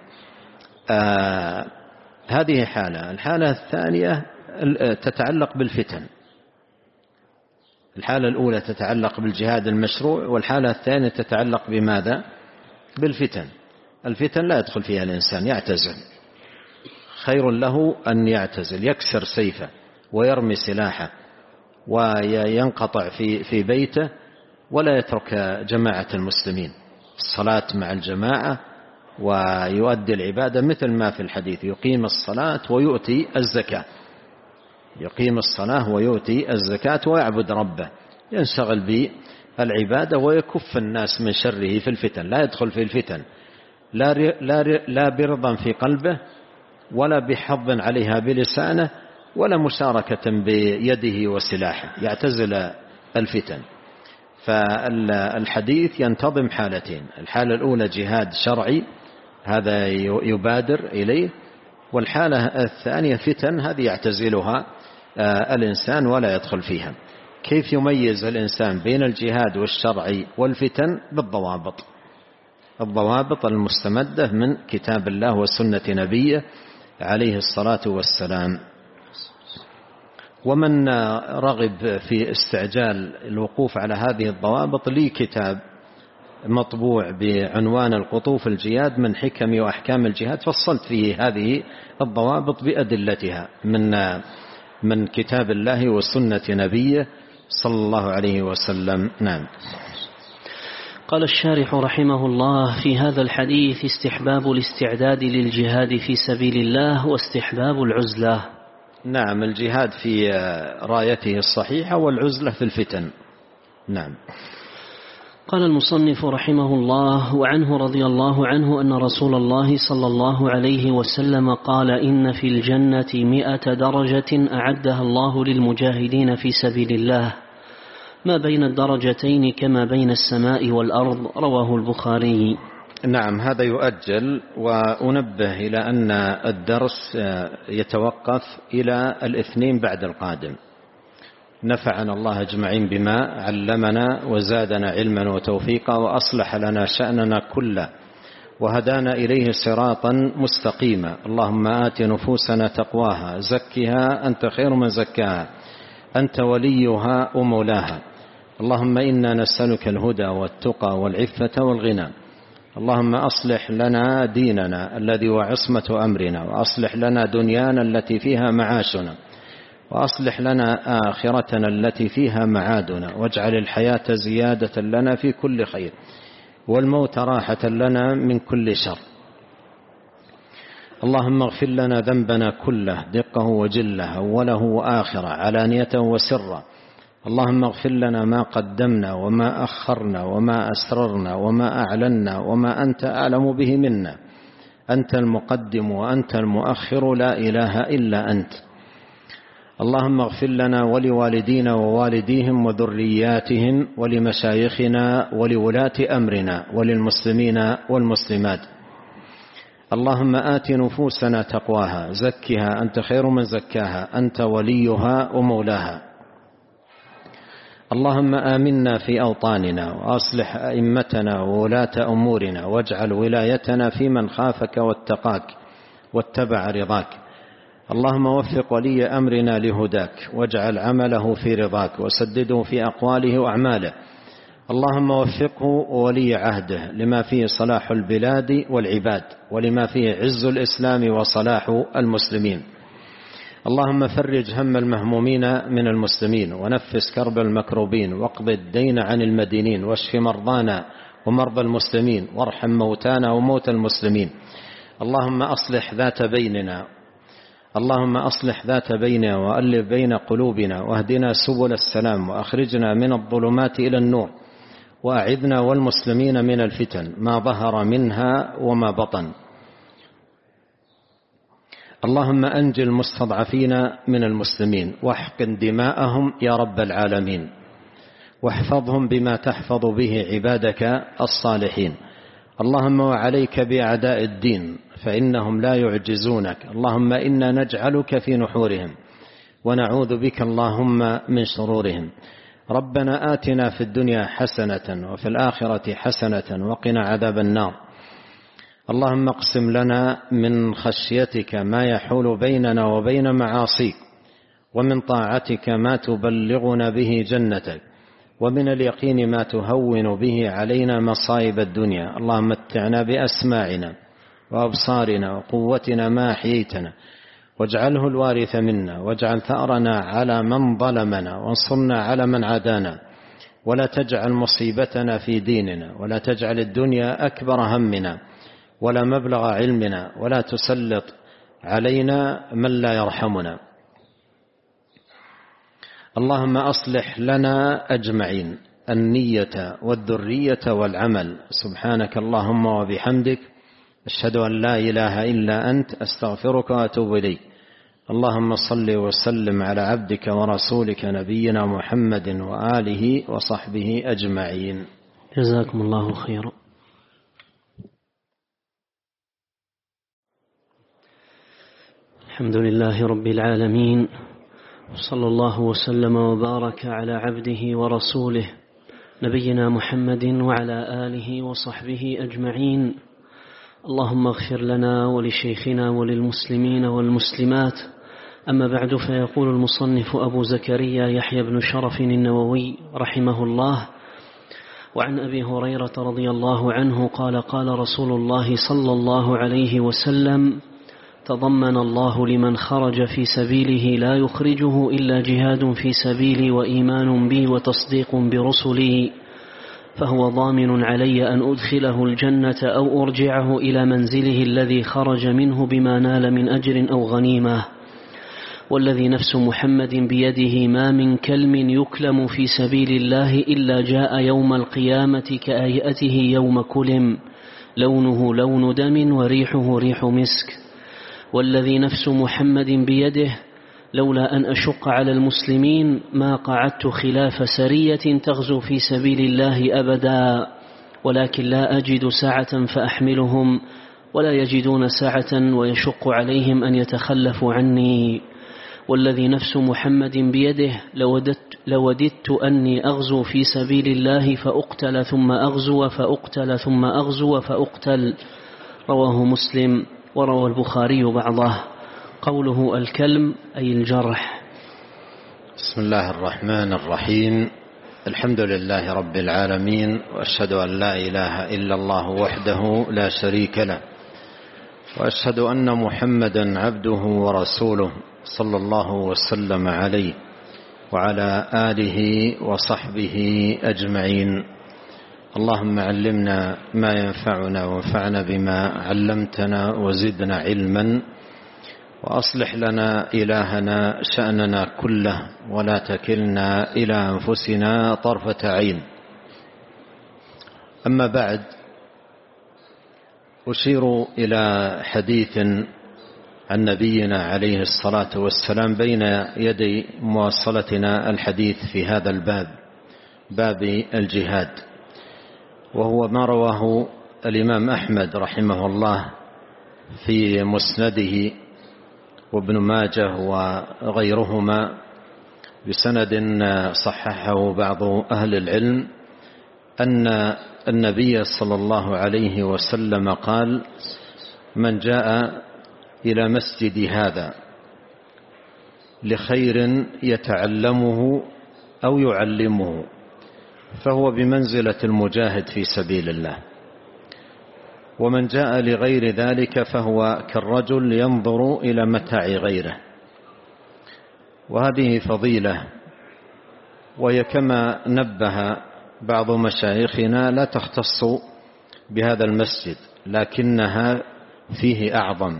هذه حالة. الحالة الثانية تتعلق بالفتن. الحالة الأولى تتعلق بالجهاد المشروع، والحالة الثانية تتعلق بماذا؟ بالفتن. الفتن لا يدخل فيها الإنسان، يعتزل، خير له أن يعتزل، يكسر سيفه ويرمي سلاحه وينقطع في في بيته ولا يترك جماعة المسلمين، الصلاة مع الجماعة ويؤدي العبادة مثل ما في الحديث، يقيم الصلاة ويؤتي الزكاة، يقيم الصلاة ويؤتي الزكاة ويعبد ربه، ينشغل بالعبادة ويكف الناس من شره في الفتن، لا يدخل في الفتن لا لا لا برضا في قلبه ولا بحظ عليها بلسانه ولا مشاركة بيده وسلاحه، يعتزل الفتن. فالحديث ينتظم حالتين، الحالة الأولى جهاد شرعي هذا يبادر إليه، والحالة الثانية فتن هذه يعتزلها الإنسان ولا يدخل فيها. كيف يميز الإنسان بين الجهاد والشرعي والفتن؟ بالضوابط، الضوابط المستمدة من كتاب الله وسنة نبيه عليه الصلاة والسلام. ومن رغب في استعجال الوقوف على هذه الضوابط لي كتاب مطبوع بعنوان القطوف الجياد من حكم وأحكام الجهاد، فصلت فيه هذه الضوابط بأدلتها من من كتاب الله وسنة نبيه صلى الله عليه وسلم. نعم. قال الشارح رحمه الله: في هذا الحديث استحباب الاستعداد للجهاد في سبيل الله واستحباب العزلة. نعم، الجهاد في رايته الصحيحة والعزلة في الفتن. نعم. قال المصنف رحمه الله: وعنه رضي الله عنه أن رسول الله صلى الله عليه وسلم قال: إن في الجنة مئة درجة أعدها الله للمجاهدين في سبيل الله، ما بين الدرجتين كما بين السماء والأرض. رواه البخاري. نعم، هذا يؤجل، وأنبه إلى أن الدرس يتوقف إلى الاثنين بعد القادم. نفعنا الله أجمعين بما علمنا وزادنا علما وتوفيقا وأصلح لنا شأننا كله وهدانا إليه صراطا مستقيما. اللهم آت نفوسنا تقواها زكها أنت خير من زكاها أنت وليها ومولاها. اللهم إنا نسألك الهدى والتقى والعفة والغنى. اللهم أصلح لنا ديننا الذي هو عصمة أمرنا، وأصلح لنا دنيانا التي فيها معاشنا، وأصلح لنا آخرتنا التي فيها معادنا، واجعل الحياة زيادة لنا في كل خير والموت راحة لنا من كل شر. اللهم اغفر لنا ذنبنا كله دقه وجله أوله وآخره علانيته وسره. اللهم اغفر لنا ما قدمنا وما أخرنا وما أسررنا وما أعلنا وما أنت أعلم به منا. أنت المقدم وأنت المؤخر، لا إله إلا أنت. اللهم اغفر لنا ولوالدينا ووالديهم وذرياتهم ولمشايخنا ولولاة أمرنا وللمسلمين والمسلمات. اللهم آت نفوسنا تقواها زكها أنت خير من زكاها أنت وليها ومولاها. اللهم آمنا في أوطاننا وأصلح أئمتنا وولاة أمورنا، واجعل ولايتنا في من خافك واتقاك واتبع رضاك. اللهم وفق ولي أمرنا لهداك، واجعل عمله في رضاك، وسدده في أقواله وأعماله. اللهم وفقه وولي عهده لما فيه صلاح البلاد والعباد، ولما فيه عز الإسلام وصلاح المسلمين. اللهم فرج هم المهمومين من المسلمين، ونفس كرب المكروبين، واقض الدين عن المدينين، واشف مرضانا ومرضى المسلمين، وارحم موتانا وموتى المسلمين. اللهم أصلح ذات بيننا اللهم أصلح ذات بيننا وألف بين قلوبنا، واهدنا سبل السلام، وأخرجنا من الظلمات إلى النور، وأعذنا والمسلمين من الفتن ما ظهر منها وما بطن. اللهم أنج المستضعفين من المسلمين، واحقن دماءهم يا رب العالمين، واحفظهم بما تحفظ به عبادك الصالحين. اللهم وعليك بأعداء الدين فإنهم لا يعجزونك. اللهم إنا نجعلك في نحورهم ونعوذ بك اللهم من شرورهم. ربنا آتنا في الدنيا حسنة وفي الآخرة حسنة وقنا عذاب النار. اللهم اقسم لنا من خشيتك ما يحول بيننا وبين معاصيك، ومن طاعتك ما تبلغنا به جنتك، ومن اليقين ما تهون به علينا مصائب الدنيا. اللهم متعنا بأسماعنا وأبصارنا وقوتنا ما أحييتنا، واجعله الوارث منا، واجعل ثأرنا على من ظلمنا، وانصرنا على من عادانا، ولا تجعل مصيبتنا في ديننا، ولا تجعل الدنيا أكبر همنا ولا مبلغ علمنا، ولا تسلط علينا من لا يرحمنا. اللهم أصلح لنا أجمعين النية والذرية والعمل. سبحانك اللهم وبحمدك، أشهد أن لا إله إلا أنت، أستغفرك وأتوب إليك. اللهم صل وسلم على عبدك ورسولك نبينا محمد وآله وصحبه أجمعين. جزاكم الله خيرا. الحمد لله رب العالمين، صلى الله وسلم وبارك على عبده ورسوله نبينا محمد وعلى آله وصحبه أجمعين. اللهم اغفر لنا ولشيخنا وللمسلمين والمسلمات. أما بعد، فيقول المصنف أبو زكريا يحيى بن شرف النووي رحمه الله: وعن أبي هريرة رضي الله عنه قال: قال رسول الله صلى الله عليه وسلم: تضمن الله لمن خرج في سبيله لا يخرجه إلا جهاد في سبيلي وإيمان بي وتصديق برسلي، فهو ضامن علي أن أدخله الجنة أو أرجعه إلى منزله الذي خرج منه بما نال من أجر أو غنيمة. والذي نفس محمد بيده ما من كلم يكلم في سبيل الله إلا جاء يوم القيامة كهيئته يوم كلم، لونه لون دم وريحه ريح مسك. والذي نفس محمد بيده لولا أن أشق على المسلمين ما قعدت خلاف سرية تغزو في سبيل الله أبدا، ولكن لا أجد ساعة فأحملهم ولا يجدون ساعة ويشق عليهم أن يتخلفوا عني. والذي نفس محمد بيده لوددت, لوددت أني أغزو في سبيل الله فأقتل ثم أغزو فأقتل ثم أغزو فأقتل. رواه مسلم. وروى البخاري بعضه. قوله الكلم أي الجرح. بسم الله الرحمن الرحيم. الحمد لله رب العالمين، وأشهد أن لا إله إلا الله وحده لا شريك له، وأشهد أن محمدا عبده ورسوله صلى الله وسلم عليه وعلى آله وصحبه أجمعين. اللهم علمنا ما ينفعنا وانفعنا بما علمتنا وزدنا علما، وأصلح لنا إلهنا شأننا كله ولا تكلنا إلى أنفسنا طرفة عين. أما بعد، أشير إلى حديث عن نبينا عليه الصلاة والسلام بين يدي مواصلتنا الحديث في هذا الباب، باب الجهاد، وهو ما رواه الإمام أحمد رحمه الله في مسنده وابن ماجه وغيرهما بسند صححه بعض أهل العلم أن النبي صلى الله عليه وسلم قال: من جاء إلى مسجد هذا لخير يتعلمه أو يعلمه فهو بمنزلة المجاهد في سبيل الله، ومن جاء لغير ذلك فهو كالرجل ينظر إلى متاع غيره. وهذه فضيلة، وهي كما نبه بعض مشايخنا لا تختص بهذا المسجد، لكنها فيه أعظم،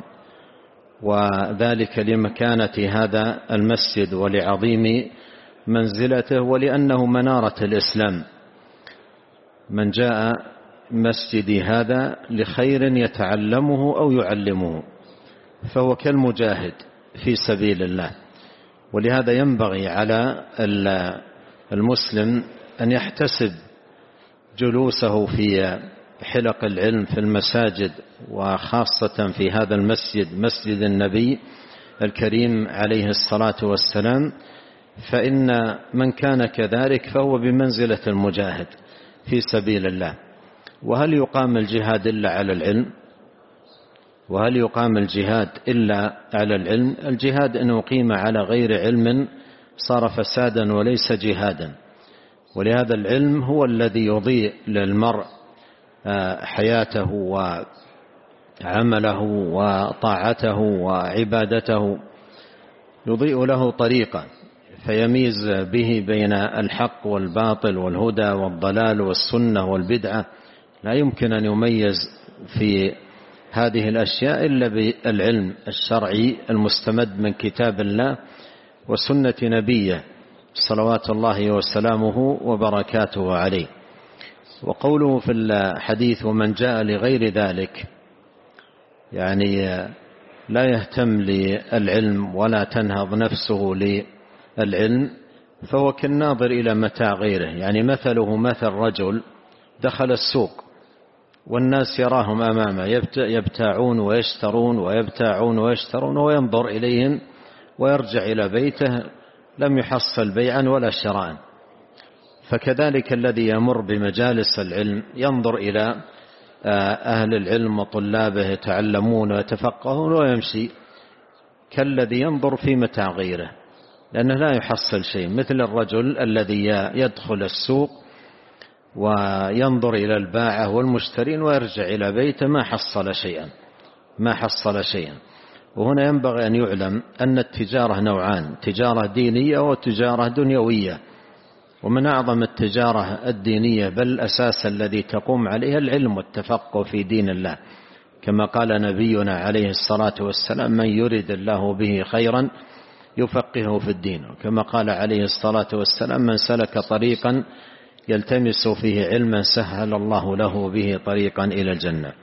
وذلك لمكانة هذا المسجد ولعظيم منزلته ولأنه منارة الإسلام. من جاء مسجدي هذا لخير يتعلمه أو يعلمه فهو كالمجاهد في سبيل الله. ولهذا ينبغي على المسلم أن يحتسب جلوسه في حلق العلم في المساجد، وخاصة في هذا المسجد، مسجد النبي الكريم عليه الصلاة والسلام، فإن من كان كذلك فهو بمنزلة المجاهد في سبيل الله. وهل يقام الجهاد إلا على العلم؟ وهل يقام الجهاد إلا على العلم؟ الجهاد إن أقيم على غير علم صار فسادا وليس جهادا. ولهذا العلم هو الذي يضيء للمرء حياته وعمله وطاعته وعبادته، يضيء له طريقا فيميز به بين الحق والباطل والهدى والضلال والسنة والبدعة. لا يمكن أن يميز في هذه الأشياء إلا بالعلم الشرعي المستمد من كتاب الله وسنة نبيه صلوات الله وسلامه وبركاته عليه. وقوله في الحديث: ومن جاء لغير ذلك، يعني لا يهتم للعلم ولا تنهض نفسه للعلم، فهو كالناظر إلى متاع غيره. يعني مثله مثل رجل دخل السوق والناس يراهم أمامه يبتاعون ويشترون ويبتاعون ويشترون وينظر إليهم ويرجع إلى بيته لم يحصل بيعا ولا شراء. فكذلك الذي يمر بمجالس العلم ينظر إلى أهل العلم وطلابه يتعلمون ويتفقهون ويمشي كالذي ينظر في متاع غيره، لأنه لا يحصل شيء. مثل الرجل الذي يدخل السوق وينظر إلى الباعة والمشترين ويرجع إلى بيته ما حصل شيئا ما حصل شيئا. وهنا ينبغي أن يعلم أن التجارة نوعان: تجارة دينية وتجارة دنيوية. ومن أعظم التجارة الدينية بل الأساس الذي تقوم عليها العلم والتفقه في دين الله، كما قال نبينا عليه الصلاة والسلام: من يرد الله به خيرا يفقهه في الدين، كما قال عليه الصلاة والسلام: من سلك طريقا يلتمس فيه علما سهل الله له به طريقا إلى الجنة.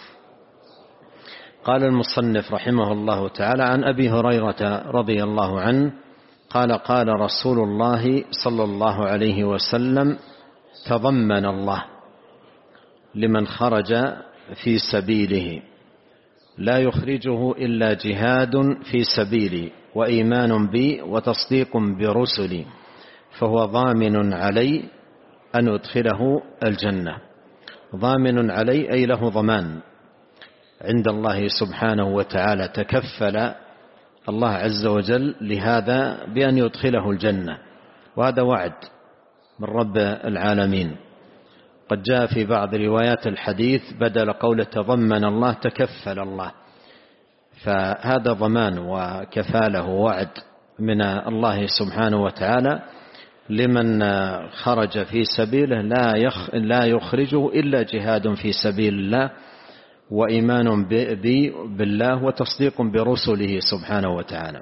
قال المصنف رحمه الله تعالى: عن أبي هريرة رضي الله عنه قال: قال رسول الله صلى الله عليه وسلم: تضمن الله لمن خرج في سبيله لا يخرجه إلا جهاد في سبيلي وإيمان بي وتصديق برسلي فهو ضامن علي أن أدخله الجنة. ضامن علي أي له ضمان عند الله سبحانه وتعالى، تكفل الله عز وجل لهذا بأن يدخله الجنة، وهذا وعد من رب العالمين. قد جاء في بعض روايات الحديث بدل قول تضمن الله تكفل الله، فهذا ضمان وكفاله ووعد من الله سبحانه وتعالى لمن خرج في سبيله لا يخرجه إلا جهاد في سبيل الله وإيمان بي بالله وتصديق برسله سبحانه وتعالى.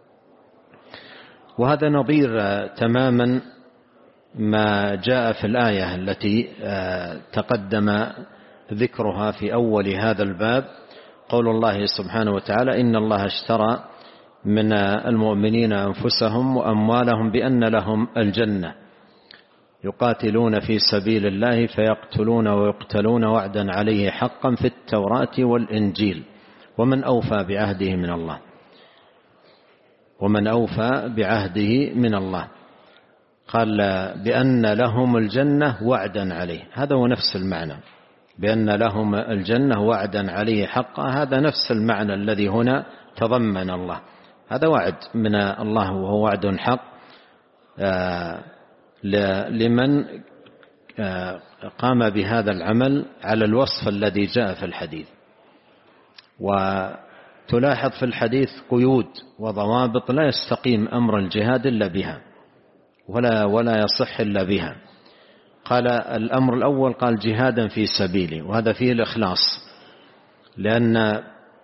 وهذا نظير تماما ما جاء في الآية التي تقدم ذكرها في أول هذا الباب، قول الله سبحانه وتعالى: إن الله اشترى من المؤمنين أنفسهم وأموالهم بأن لهم الجنة يقاتلون في سبيل الله فيقتلون ويقتلون وعدا عليه حقا في التوراة والإنجيل ومن أوفى بعهده من الله ومن أوفى بعهده من الله. قال بأن لهم الجنة وعدا عليه، هذا هو نفس المعنى، بأن لهم الجنة وعدا عليه حقا، هذا نفس المعنى الذي هنا تضمن الله. هذا وعد من الله وهو وعد حق لمن قام بهذا العمل على الوصف الذي جاء في الحديث. وتلاحظ في الحديث قيود وضوابط لا يستقيم أمر الجهاد إلا بها ولا ولا يصح إلا بها. قال الأمر الأول قال جهادا في سبيله، وهذا فيه الإخلاص، لأن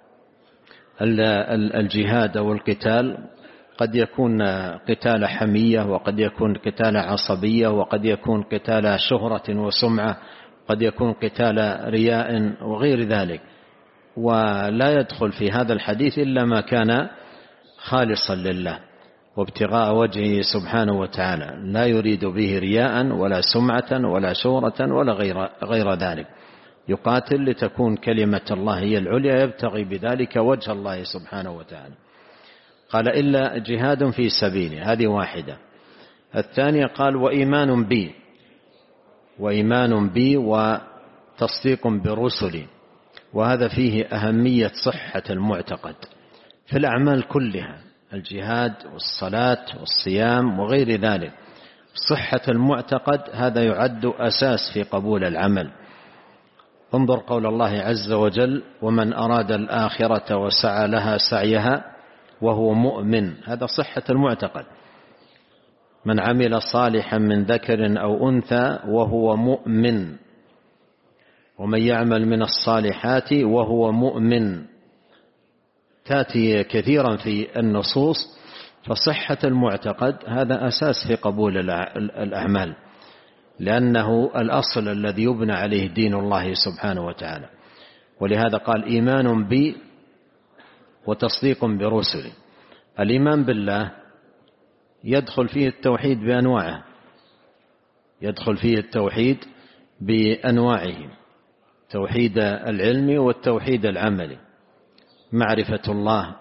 الجهاد أو القتال قد يكون قتال حمية، وقد يكون قتال عصبية، وقد يكون قتال شهرة وسمعة، قد يكون قتال رياء وغير ذلك، ولا يدخل في هذا الحديث إلا ما كان خالصا لله وابتغاء وجهه سبحانه وتعالى، لا يريد به رياء ولا سمعة ولا شهرة ولا غير, غير ذلك. يقاتل لتكون كلمة الله هي العليا، يبتغي بذلك وجه الله سبحانه وتعالى. قال إلا جهاد في سبيله، هذه واحدة. الثانية قال وإيمان بي، وإيمان بي وتصديق برسلي، وهذا فيه أهمية صحة المعتقد في الأعمال كلها، الجهاد والصلاة والصيام وغير ذلك. صحة المعتقد هذا يعد أساس في قبول العمل. انظر قول الله عز وجل: ومن أراد الآخرة وسعى لها سعيها وهو مؤمن، هذا صحة المعتقد. من عمل صالحا من ذكر أو أنثى وهو مؤمن، ومن يعمل من الصالحات وهو مؤمن، تأتي كثيرا في النصوص. فصحة المعتقد هذا أساس في قبول الأعمال، لأنه الأصل الذي يبنى عليه دين الله سبحانه وتعالى. ولهذا قال إيمان بي وتصديق برسلي. الإيمان بالله يدخل فيه التوحيد بأنواعه، يدخل فيه التوحيد بأنواعه، توحيد العلم والتوحيد العملي، معرفة الله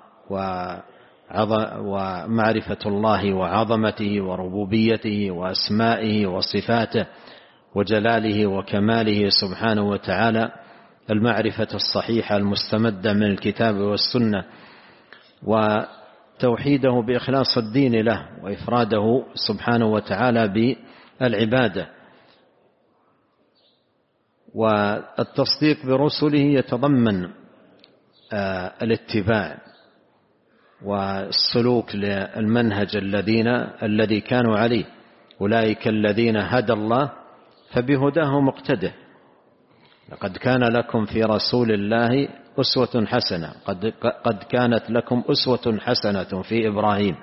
ومعرفة الله وعظمته وربوبيته وأسمائه وصفاته وجلاله وكماله سبحانه وتعالى، المعرفة الصحيحة المستمدة من الكتاب والسنة، وتوحيده بإخلاص الدين له وإفراده سبحانه وتعالى بالعبادة. والتصديق برسله يتضمن الاتباع والسلوك للمنهج الذين الذي كانوا عليه، أولئك الذين هدى الله فبهداه مقتده. لقد كان لكم في رسول الله أسوة حسنة، قد, قد كانت لكم أسوة حسنة في إبراهيم.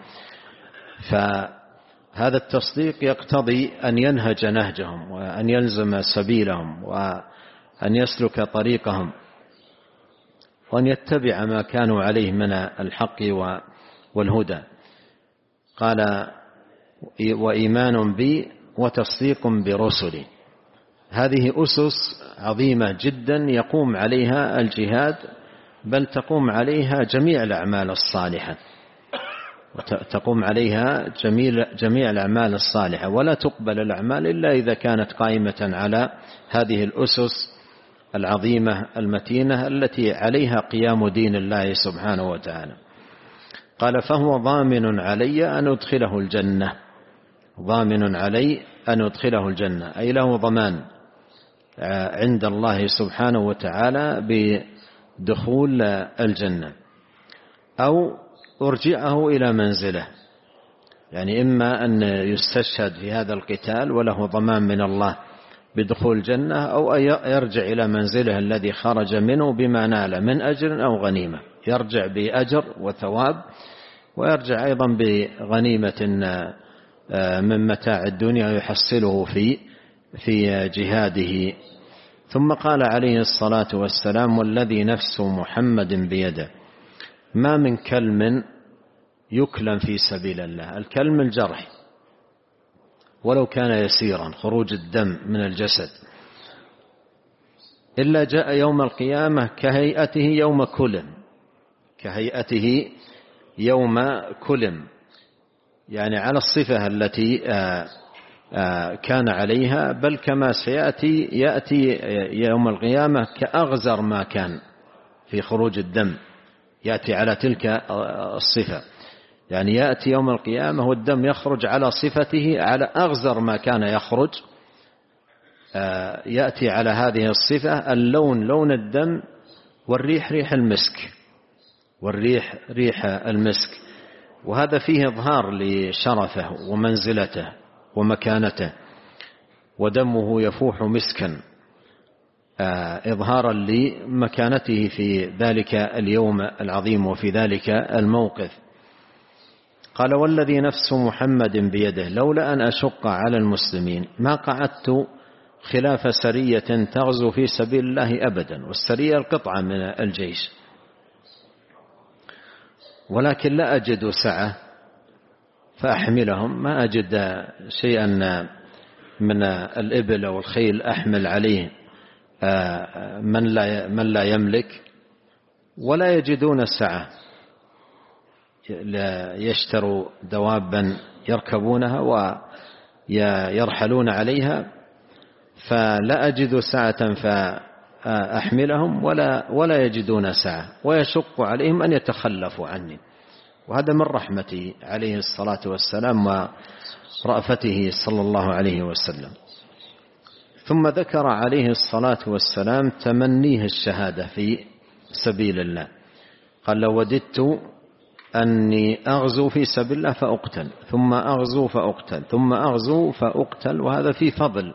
فهذا التصديق يقتضي أن ينهج نهجهم وأن يلزم سبيلهم وأن يسلك طريقهم وأن يتبع ما كانوا عليه من الحق والهدى. قال وإيمان بي وتصديق برسلي. هذه أسس عظيمة جدا يقوم عليها الجهاد، بل تقوم عليها جميع الأعمال الصالحة، وتقوم عليها جميع الأعمال الصالحة، ولا تقبل الأعمال إلا إذا كانت قائمة على هذه الأسس العظيمة المتينة التي عليها قيام دين الله سبحانه وتعالى. قال فهو ضامن علي أن أدخله الجنة، ضامن علي أن أدخله الجنة، أي له ضمان عند الله سبحانه وتعالى بدخول الجنة، أو أرجعه إلى منزله، يعني إما أن يستشهد في هذا القتال وله ضمان من الله بدخول الجنة، أو يرجع إلى منزله الذي خرج منه بما نال من أجر أو غنيمة، يرجع بأجر وثواب، ويرجع أيضا بغنيمة من متاع الدنيا يحصله في في جهاده. ثم قال عليه الصلاة والسلام والذي نفس محمد بيده ما من كلم يكلم في سبيل الله، الكلم الجرح ولو كان يسيرا، خروج الدم من الجسد، إلا جاء يوم القيامة كهيئته يوم كلم، كهيئته يوم كلم، يعني على الصفة التي كان عليها، بل كما سيأتي يأتي يوم القيامة كأغزر ما كان في خروج الدم، يأتي على تلك الصفة، يعني يأتي يوم القيامة والدم يخرج على صفته على أغزر ما كان يخرج، يأتي على هذه الصفة، اللون لون الدم، والريح ريح المسك، والريح ريح المسك، وهذا فيه إظهار لشرفه ومنزلته ومكانته، ودمه يفوح مسكا إظهارا لمكانته في ذلك اليوم العظيم وفي ذلك الموقف. قال والذي نفس محمد بيده لولا أن أشق على المسلمين ما قعدت خلاف سرية تغزو في سبيل الله أبدا، والسرية القطعة من الجيش، ولكن لا أجد سعة فأحملهم، ما أجد شيئا من الإبل أو الخيل أحمل عليه من لا من لا يملك، ولا يجدون السعة يشتروا دوابا يركبونها ويرحلون عليها، فلا أجد سعة فأحملهم ولا ولا يجدون سعة، ويشق عليهم أن يتخلفوا عني. وهذا من رحمته عليه الصلاة والسلام ورأفته صلى الله عليه وسلم. ثم ذكر عليه الصلاة والسلام تمنيه الشهادة في سبيل الله، قال لو وددت أني أغزو في سبيل الله فأقتل، ثم أغزو فأقتل، ثم أغزو فأقتل، وهذا في فضل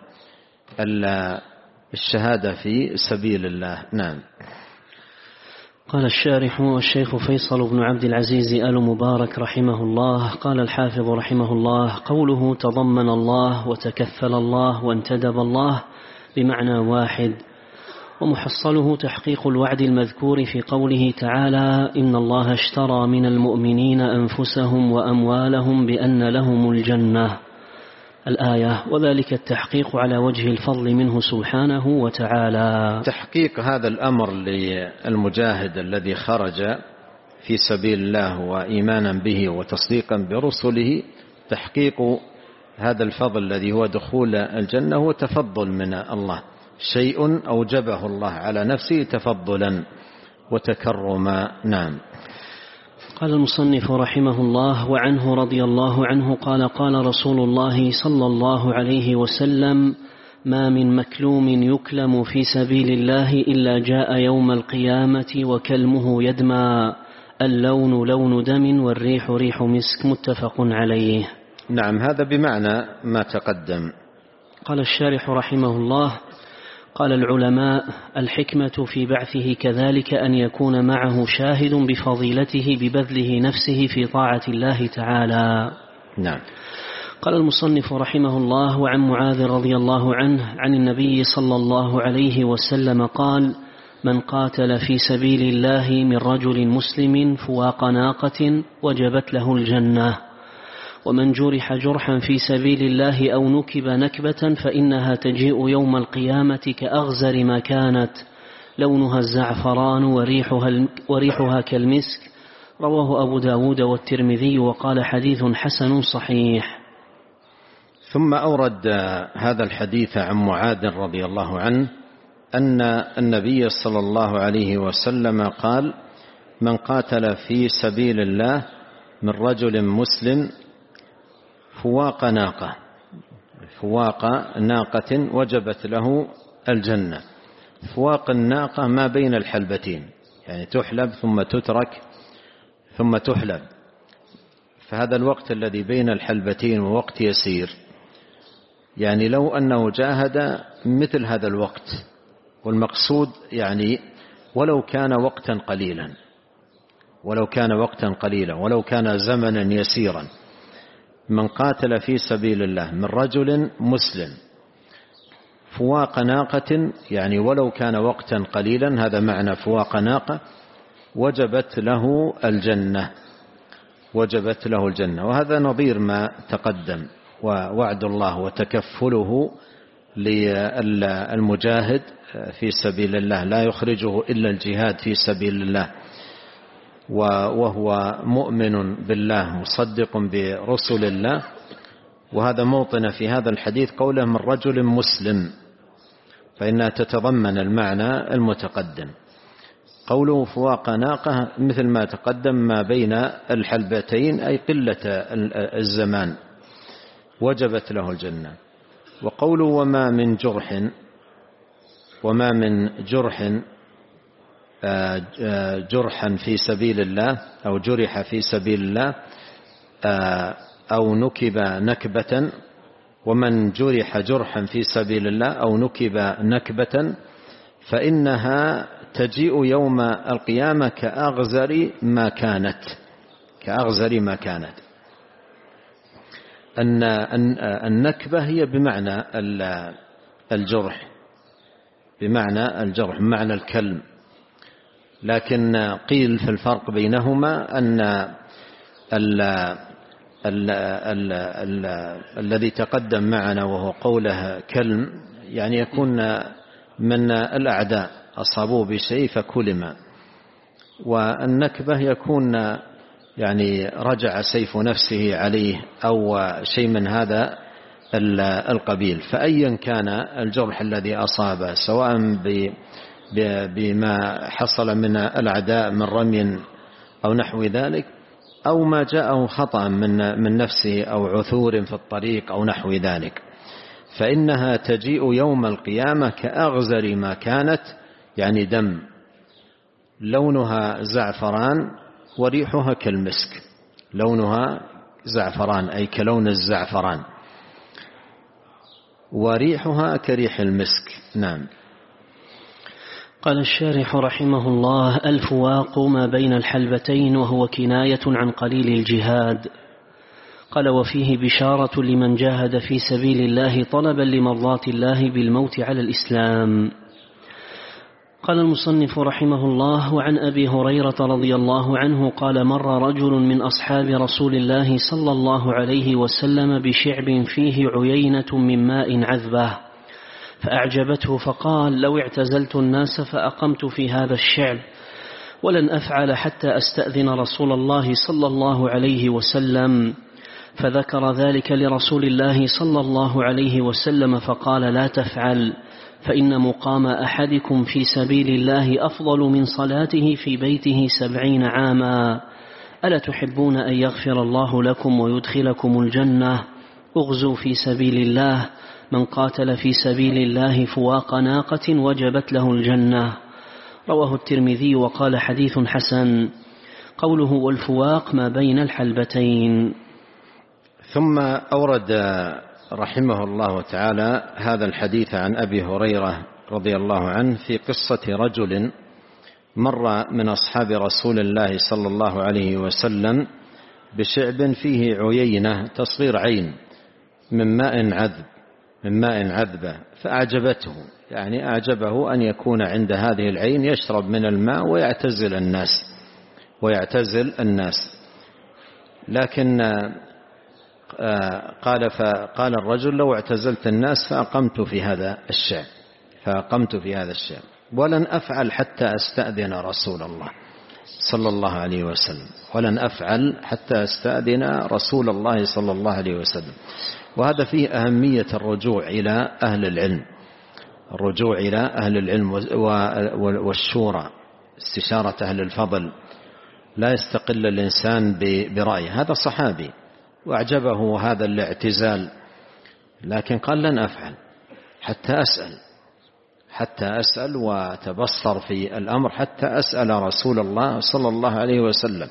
الشهادة في سبيل الله. نعم. قال الشارح والشيخ فيصل بن عبد العزيز آل مبارك رحمه الله، قال الحافظ رحمه الله قوله تضمن الله وتكفل الله وانتدب الله بمعنى واحد، ومحصله تحقيق الوعد المذكور في قوله تعالى إن الله اشترى من المؤمنين أنفسهم وأموالهم بأن لهم الجنة الآية، وذلك التحقيق على وجه الفضل منه سبحانه وتعالى. تحقيق هذا الأمر للمجاهد الذي خرج في سبيل الله وإيمانا به وتصديقا برسله، تحقيق هذا الفضل الذي هو دخول الجنة هو تفضل من الله، شيء أوجبه الله على نفسه تفضلا وتكرما. نعم. قال المصنف رحمه الله وعنه رضي الله عنه قال قال رسول الله صلى الله عليه وسلم ما من مكلوم يكلم في سبيل الله إلا جاء يوم القيامة وكلمه يدمى، اللون لون دم والريح ريح مسك، متفق عليه. نعم، هذا بمعنى ما تقدم. قال الشارح رحمه الله قال العلماء: الحكمة في بعثه كذلك أن يكون معه شاهد بفضيلته ببذله نفسه في طاعة الله تعالى. نعم. قال المصنف رحمه الله: وعن معاذ رضي الله عنه عن النبي صلى الله عليه وسلم قال: من قاتل في سبيل الله من رجل مسلم فواق ناقة وجبت له الجنة، ومن جرح جرحا في سبيل الله أو نكب نكبة فإنها تجيء يوم القيامة كأغزر ما كانت، لونها الزعفران وريحها, وريحها كالمسك. رواه أبو داود والترمذي وقال حديث حسن صحيح. ثم أورد هذا الحديث عن معاذ رضي الله عنه أن النبي صلى الله عليه وسلم قال: من قاتل في سبيل الله من رجل مسلم فواق ناقة فواق ناقة وجبت له الجنة. فواق الناقة ما بين الحلبتين، يعني تحلب ثم تترك ثم تحلب، فهذا الوقت الذي بين الحلبتين ووقت يسير، يعني لو أنه جاهد مثل هذا الوقت، والمقصود يعني ولو كان وقتا قليلا ولو كان وقتا قليلا ولو كان زمنا يسيرا. من قاتل في سبيل الله من رجل مسلم فواق ناقة، يعني ولو كان وقتا قليلا، هذا معنى فواق ناقة، وجبت له الجنة وجبت له الجنة. وهذا نظير ما تقدم، ووعد الله وتكفله للمجاهد في سبيل الله لا يخرجه إلا الجهاد في سبيل الله، وهو مؤمن بالله مصدق برسل الله. وهذا موطن في هذا الحديث قوله من رجل مسلم، فإنها تتضمن المعنى المتقدم. قوله فواق ناقة مثل ما تقدم ما بين الحلبتين، أي قلة الزمان، وجبت له الجنة. وقوله وما من جرح وما من جرح جرحا في سبيل الله أو جرح في سبيل الله أو نكب نكبة، ومن جرح جرحا في سبيل الله أو نكب نكبة فإنها تجيء يوم القيامة كأغزر ما كانت كأغزر ما كانت. أن النكبة هي بمعنى الجرح، بمعنى الجرح، بمعنى الكلم، لكن قيل في الفرق بينهما أن ال ال ال ال الذي تقدم معنا وهو قوله كلم، يعني يكون من الأعداء أصابوه بشيء فكلم، والنكبة يكون يعني رجع سيف نفسه عليه أو شيء من هذا القبيل. فأيا كان الجرح الذي أصابه، سواء بما حصل من الأعداء من رمي أو نحو ذلك، أو ما جاءه خطأ من من نفسه أو عثور في الطريق أو نحو ذلك، فإنها تجيء يوم القيامة كأغزر ما كانت، يعني دم، لونها زعفران وريحها كالمسك. لونها زعفران أي كلون الزعفران، وريحها كريح المسك. نعم. قال الشارح رحمه الله: الفواق ما بين الحلبتين، وهو كناية عن قليل الجهاد. قال: وفيه بشارة لمن جاهد في سبيل الله طلبا لمرضات الله بالموت على الإسلام. قال المصنف رحمه الله: وعن أبي هريرة رضي الله عنه قال: مر رجل من أصحاب رسول الله صلى الله عليه وسلم بشعب فيه عيينة من ماء عذبة، فأعجبته فقال: لو اعتزلت الناس فأقمت في هذا الشعب ولن أفعل حتى أستأذن رسول الله صلى الله عليه وسلم. فذكر ذلك لرسول الله صلى الله عليه وسلم فقال: لا تفعل، فإن مقام أحدكم في سبيل الله أفضل من صلاته في بيته سبعين عاما. ألا تحبون أن يغفر الله لكم ويدخلكم الجنة؟ اغزوا في سبيل الله، من قاتل في سبيل الله فواق ناقة وجبت له الجنة. رواه الترمذي وقال حديث حسن. قوله والفواق ما بين الحلبتين. ثم أورد رحمه الله تعالى هذا الحديث عن أبي هريرة رضي الله عنه في قصة رجل مر من أصحاب رسول الله صلى الله عليه وسلم بشعب فيه عيينة تصغير عين من ماء عذب من ماء عذبة فأعجبته، يعني أعجبه أن يكون عند هذه العين يشرب من الماء ويعتزل الناس ويعتزل الناس لكن قال فقال الرجل لو اعتزلت الناس فأقمت في هذا الشعب فأقمت في هذا الشعب ولن أفعل حتى أستأذن رسول الله صلى الله عليه وسلم ولن أفعل حتى أستأذن رسول الله صلى الله عليه وسلم. وهذا فيه أهمية الرجوع إلى أهل العلم الرجوع إلى أهل العلم والشورى، استشارة أهل الفضل، لا يستقل الإنسان برأيه. هذا صحابي وأعجبه هذا الاعتزال لكن قال لن أفعل حتى أسأل حتى أسأل وتبصر في الأمر حتى أسأل رسول الله صلى الله عليه وسلم.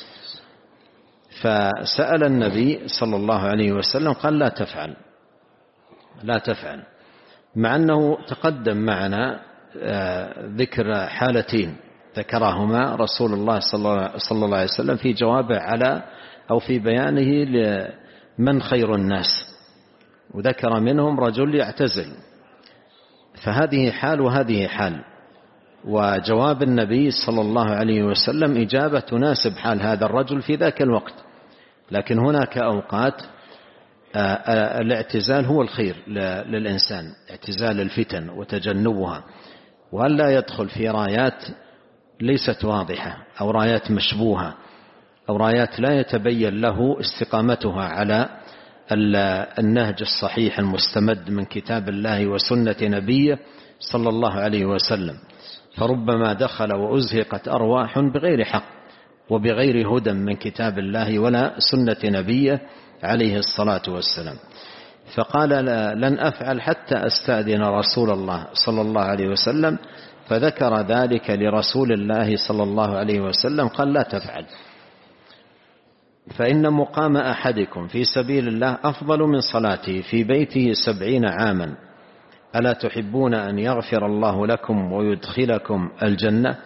فسأل النبي صلى الله عليه وسلم قال لا تفعل لا تفعل مع أنه تقدم معنا ذكر حالتين ذكرهما رسول الله صلى الله عليه وسلم في جوابه على أو في بيانه لمن خير الناس، وذكر منهم رجل يعتزل، فهذه حال وهذه حال، وجواب النبي صلى الله عليه وسلم إجابة تناسب حال هذا الرجل في ذاك الوقت. لكن هناك أوقات الاعتزال هو الخير للإنسان، اعتزال الفتن وتجنبها، وأن لا يدخل في رايات ليست واضحة أو رايات مشبوهة أو رايات لا يتبين له استقامتها على النهج الصحيح المستمد من كتاب الله وسنة نبيه صلى الله عليه وسلم. فربما دخل وأزهقت أرواح بغير حق وبغير هدى من كتاب الله ولا سنة نبيه عليه الصلاة والسلام. فقال لن أفعل حتى أستأذن رسول الله صلى الله عليه وسلم، فذكر ذلك لرسول الله صلى الله عليه وسلم قال لا تفعل، فإن مقام أحدكم في سبيل الله أفضل من صلاته في بيته سبعين عاما، ألا تحبون أن يغفر الله لكم ويدخلكم الجنة؟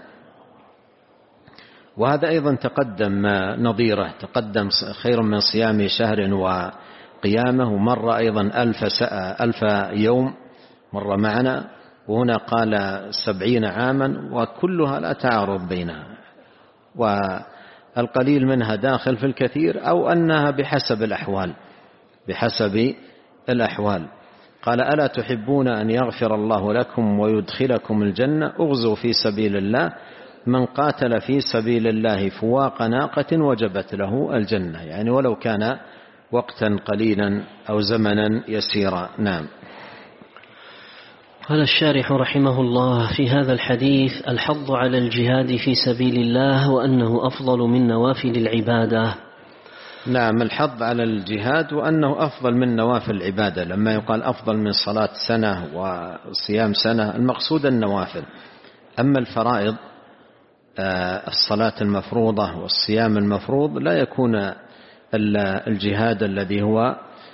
وهذا أيضا تقدم نظيره، تقدم خير من صيام شهر وقيامه، ومر أيضا ألف, ألف يوم مر معنا، وهنا قال سبعين عاما، وكلها لا تعارض بينها، والقليل منها داخل في الكثير أو أنها بحسب الأحوال بحسب الأحوال. قال ألا تحبون أن يغفر الله لكم ويدخلكم الجنة؟ اغزوا في سبيل الله، من قاتل في سبيل الله فواق ناقة وجبت له الجنة، يعني ولو كان وقتا قليلا أو زمنا يسيرا. نعم. قال الشارح رحمه الله في هذا الحديث الحض على الجهاد في سبيل الله وأنه أفضل من نوافل العبادة. نعم، الحض على الجهاد وأنه أفضل من نوافل العبادة. لما يقال أفضل من صلاة سنة وصيام سنة، المقصود النوافل. أما الفرائض الصلاة المفروضة والصيام المفروض لا يكون الجهاد الذي هو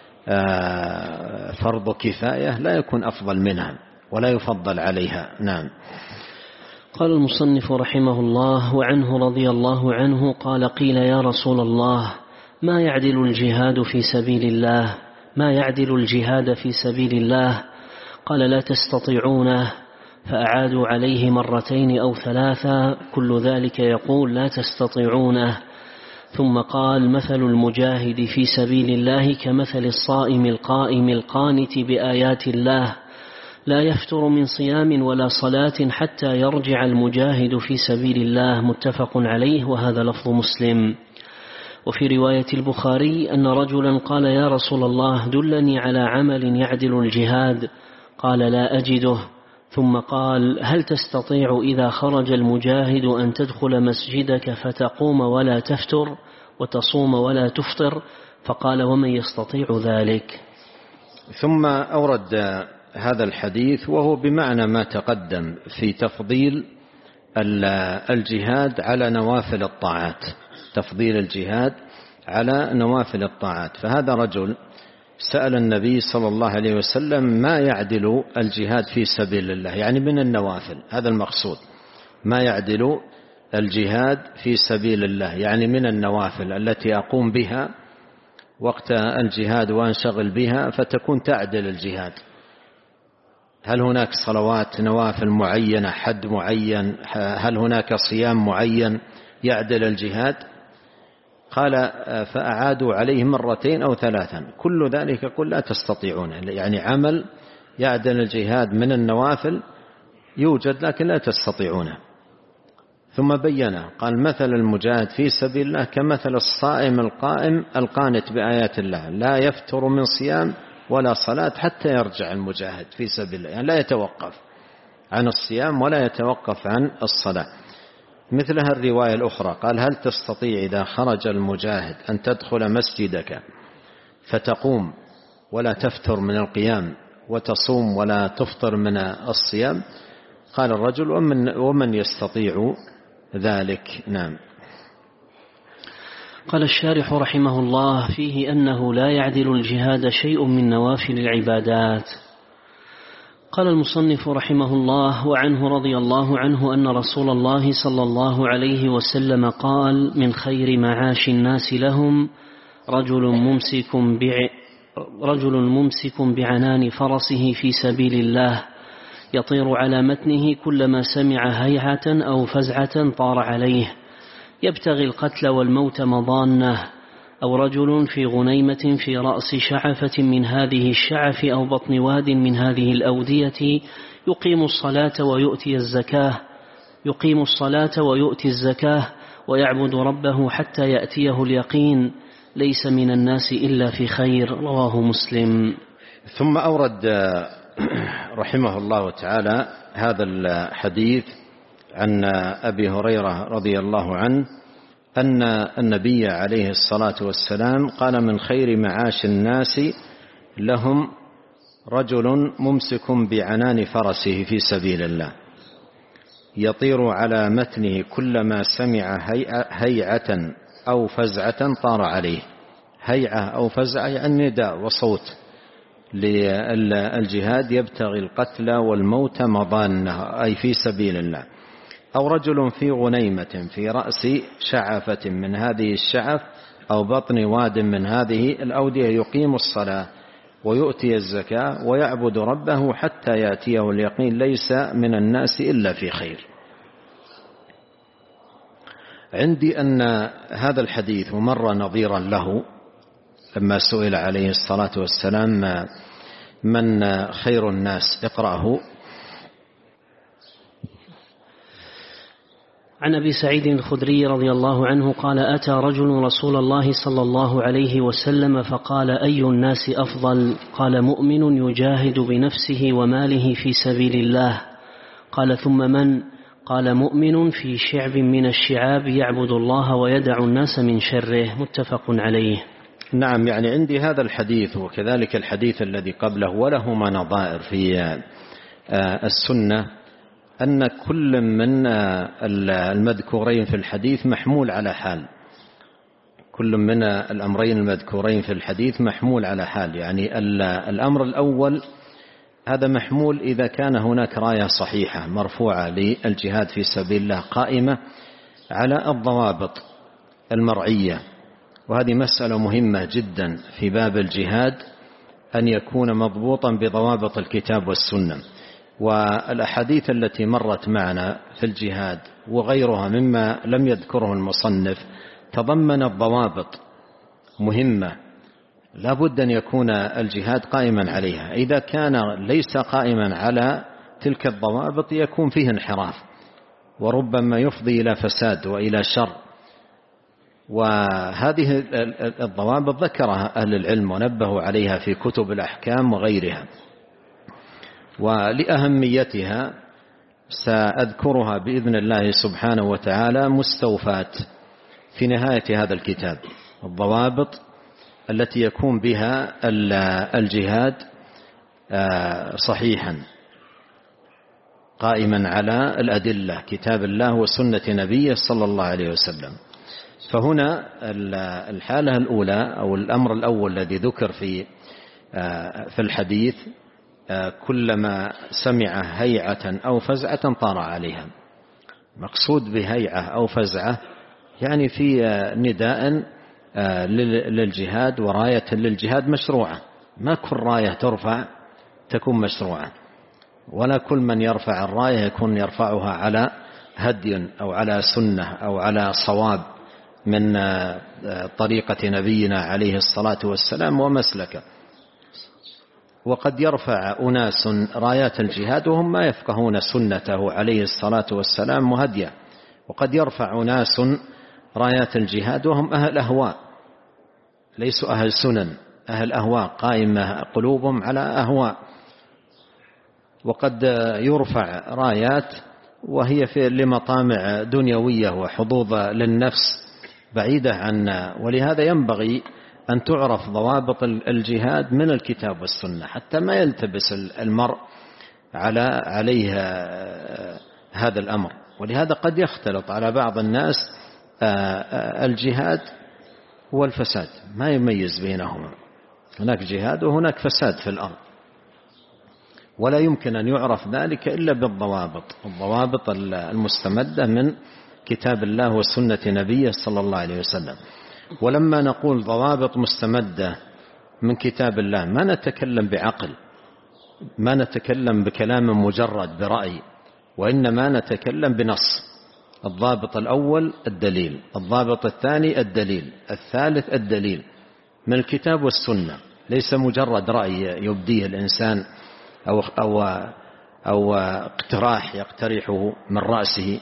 فرض كفاية لا يكون أفضل منها ولا يفضل عليها. نعم. قال المصنف رحمه الله وعنه رضي الله عنه قال قيل يا رسول الله ما يعدل الجهاد في سبيل الله ما يعدل الجهاد في سبيل الله؟ قال لا تستطيعونه، فأعادوا عليه مرتين أو ثلاثة كل ذلك يقول لا تستطيعونه. ثم قال مثل المجاهد في سبيل الله كمثل الصائم القائم القانت بآيات الله لا يفتر من صيام ولا صلاة حتى يرجع المجاهد في سبيل الله، متفق عليه، وهذا لفظ مسلم. وفي رواية البخاري أن رجلا قال يا رسول الله دلني على عمل يعدل الجهاد، قال لا أجده. ثم قال هل تستطيع إذا خرج المجاهد أن تدخل مسجدك فتقوم ولا تفتر وتصوم ولا تفطر؟ فقال ومن يستطيع ذلك؟ ثم أورد هذا الحديث وهو بمعنى ما تقدم في تفضيل الجهاد على نوافل الطاعات، تفضيل الجهاد على نوافل الطاعات. فهذا رجل سأل النبي صلى الله عليه وسلم ما يعدل الجهاد في سبيل الله، يعني من النوافل، هذا المقصود، ما يعدل الجهاد في سبيل الله يعني من النوافل التي أقوم بها وقت الجهاد وأنشغل بها فتكون تعدل الجهاد. هل هناك صلوات نوافل معينة، حد معين، هل هناك صيام معين يعدل الجهاد؟ قال فأعادوا عليه مرتين أو ثلاثا، كل ذلك يقول لا تستطيعونه، يعني عمل يعدل الجهاد من النوافل يوجد لكن لا تستطيعونه. ثم بينه قال مثل المجاهد في سبيل الله كمثل الصائم القائم القانت بآيات الله لا يفتر من صيام ولا صلاة حتى يرجع المجاهد في سبيل الله، يعني لا يتوقف عن الصيام ولا يتوقف عن الصلاة. مثلها الرواية الأخرى قال هل تستطيع إذا خرج المجاهد أن تدخل مسجدك فتقوم ولا تفتر من القيام وتصوم ولا تفطر من الصيام؟ قال الرجل ومن, ومن يستطيع ذلك؟ نعم. قال الشارح رحمه الله فيه أنه لا يعدل الجهاد شيء من نوافل العبادات. قال المصنف رحمه الله وعنه رضي الله عنه أن رسول الله صلى الله عليه وسلم قال من خير معاش الناس لهم رجل ممسك, بع رجل ممسك بعنان فرسه في سبيل الله يطير على متنه كلما سمع هيعة أو فزعة طار عليه يبتغي القتل والموت مضانه، أو رجل في غنيمة في رأس شعفة من هذه الشعف أو بطن واد من هذه الأودية يقيم الصلاة ويؤتي الزكاة يقيم الصلاة ويؤتي الزكاة ويعبد ربه حتى يأتيه اليقين ليس من الناس إلا في خير. رواه مسلم. ثم أورد رحمه الله تعالى هذا الحديث عن أبي هريرة رضي الله عنه أن النبي عليه الصلاة والسلام قال من خير معاش الناس لهم رجل ممسك بعنان فرسه في سبيل الله يطير على متنه كلما سمع هيعة أو فزعة طار عليه. هيعة أو فزعة يعني نداء وصوت للجهاد يبتغي القتل والموت مضانه أي في سبيل الله. أو رجل في غنيمة في رأس شعفة من هذه الشعف أو بطن واد من هذه الأودية يقيم الصلاة ويؤتي الزكاة ويعبد ربه حتى يأتيه اليقين ليس من الناس إلا في خير. عندي أن هذا الحديث مر نظيرا له لما سئل عليه الصلاة والسلام من خير الناس اقرأه. عن أبي سعيد الخدري رضي الله عنه قال أتى رجل رسول الله صلى الله عليه وسلم فقال أي الناس أفضل؟ قال مؤمن يجاهد بنفسه وماله في سبيل الله. قال ثم من؟ قال مؤمن في شعب من الشعاب يعبد الله ويدع الناس من شره. متفق عليه. نعم، يعني عندي هذا الحديث وكذلك الحديث الذي قبله ولهما نظائر في السنة أن كل من المذكورين في الحديث محمول على حال، كل من الأمرين المذكورين في الحديث محمول على حال. يعني الأمر الأول هذا محمول إذا كان هناك راية صحيحة مرفوعة للجهاد في سبيل الله قائمة على الضوابط المرعية، وهذه مسألة مهمة جدا في باب الجهاد أن يكون مضبوطا بضوابط الكتاب والسنة. والأحاديث التي مرت معنا في الجهاد وغيرها مما لم يذكره المصنف تضمنت ضوابط مهمة لا بد أن يكون الجهاد قائما عليها. إذا كان ليس قائما على تلك الضوابط يكون فيه انحراف وربما يفضي إلى فساد وإلى شر. وهذه الضوابط ذكرها أهل العلم ونبهوا عليها في كتب الأحكام وغيرها، ولأهميتها سأذكرها بإذن الله سبحانه وتعالى مستوفات في نهاية هذا الكتاب، الضوابط التي يكون بها الجهاد صحيحا قائما على الأدلة كتاب الله وسنة نبيه صلى الله عليه وسلم. فهنا الحالة الأولى أو الأمر الأول الذي ذكر في في الحديث كلما سمع هيعة أو فزعة طار عليها. مقصود بهيعة أو فزعة يعني في نداء للجهاد وراية للجهاد مشروعة، ما كل راية ترفع تكون مشروعة، ولا كل من يرفع الراية يكون يرفعها على هدي أو على سنة أو على صواب من طريقة نبينا عليه الصلاة والسلام ومسلكه. وقد يرفع أناس رايات الجهاد وهم ما يفقهون سنته عليه الصلاة والسلام وهديه، وقد يرفع أناس رايات الجهاد وهم أهل أهواء ليسوا أهل سنن، أهل أهواء قائمة قلوبهم على أهواء. وقد يرفع رايات وهي في لمطامع دنيوية وحظوظ للنفس بعيدة عنا، ولهذا ينبغي أن تعرف ضوابط الجهاد من الكتاب والسنة حتى ما يلتبس المرء على عليه هذا الأمر. ولهذا قد يختلط على بعض الناس الجهاد والفساد، ما يميز بينهما، هناك جهاد وهناك فساد في الأرض، ولا يمكن أن يعرف ذلك إلا بالضوابط، الضوابط المستمدة من كتاب الله وسنة نبيه صلى الله عليه وسلم. ولما نقول ضوابط مستمدة من كتاب الله ما نتكلم بعقل، ما نتكلم بكلام مجرد برأي، وإنما نتكلم بنص. الضابط الأول الدليل، الضابط الثاني الدليل، الثالث الدليل من الكتاب والسنة، ليس مجرد رأي يبديه الإنسان أو, أو, أو اقتراح يقترحه من رأسه،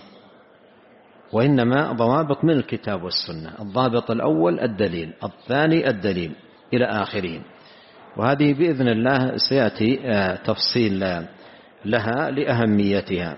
وإنما ضوابط من الكتاب والسنة. الضابط الأول الدليل، الثاني الدليل، إلى آخره. وهذه بإذن الله سيأتي تفصيل لها لأهميتها.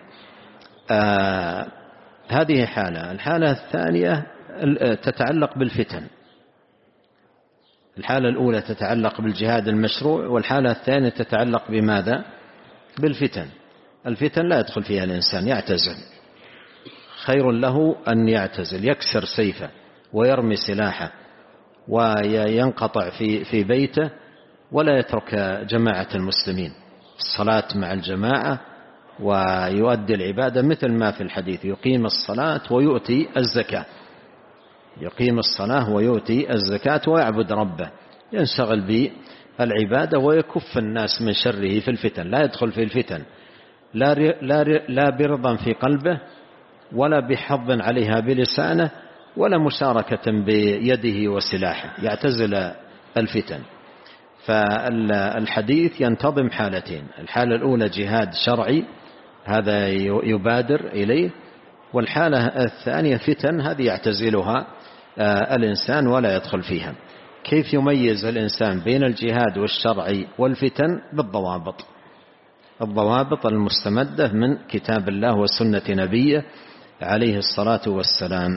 هذه حالة. الحالة الثانية تتعلق بالفتن. الحالة الأولى تتعلق بالجهاد المشروع، والحالة الثانية تتعلق بماذا؟ بالفتن. الفتن لا يدخل فيها الإنسان، يعتزل، خير له أن يعتزل، يكسر سيفه ويرمي سلاحه وينقطع في في بيته ولا يترك جماعة المسلمين، الصلاة مع الجماعة، ويؤدي العبادة مثل ما في الحديث، يقيم الصلاة ويؤتي الزكاة، يقيم الصلاة ويؤتي الزكاة ويعبد ربه، ينشغل بالعبادة ويكف الناس من شره في الفتن، لا يدخل في الفتن لا لا لا برضا في قلبه ولا بحظ عليها بلسانه ولا مشاركة بيده وسلاحه، يعتزل الفتن. فالحديث ينتظم حالتين، الحالة الأولى جهاد شرعي هذا يبادر إليه، والحالة الثانية فتن هذه يعتزلها الإنسان ولا يدخل فيها. كيف يميز الإنسان بين الجهاد والشرعي والفتن؟ بالضوابط، الضوابط المستمدة من كتاب الله وسنة نبيه عليه الصلاة والسلام.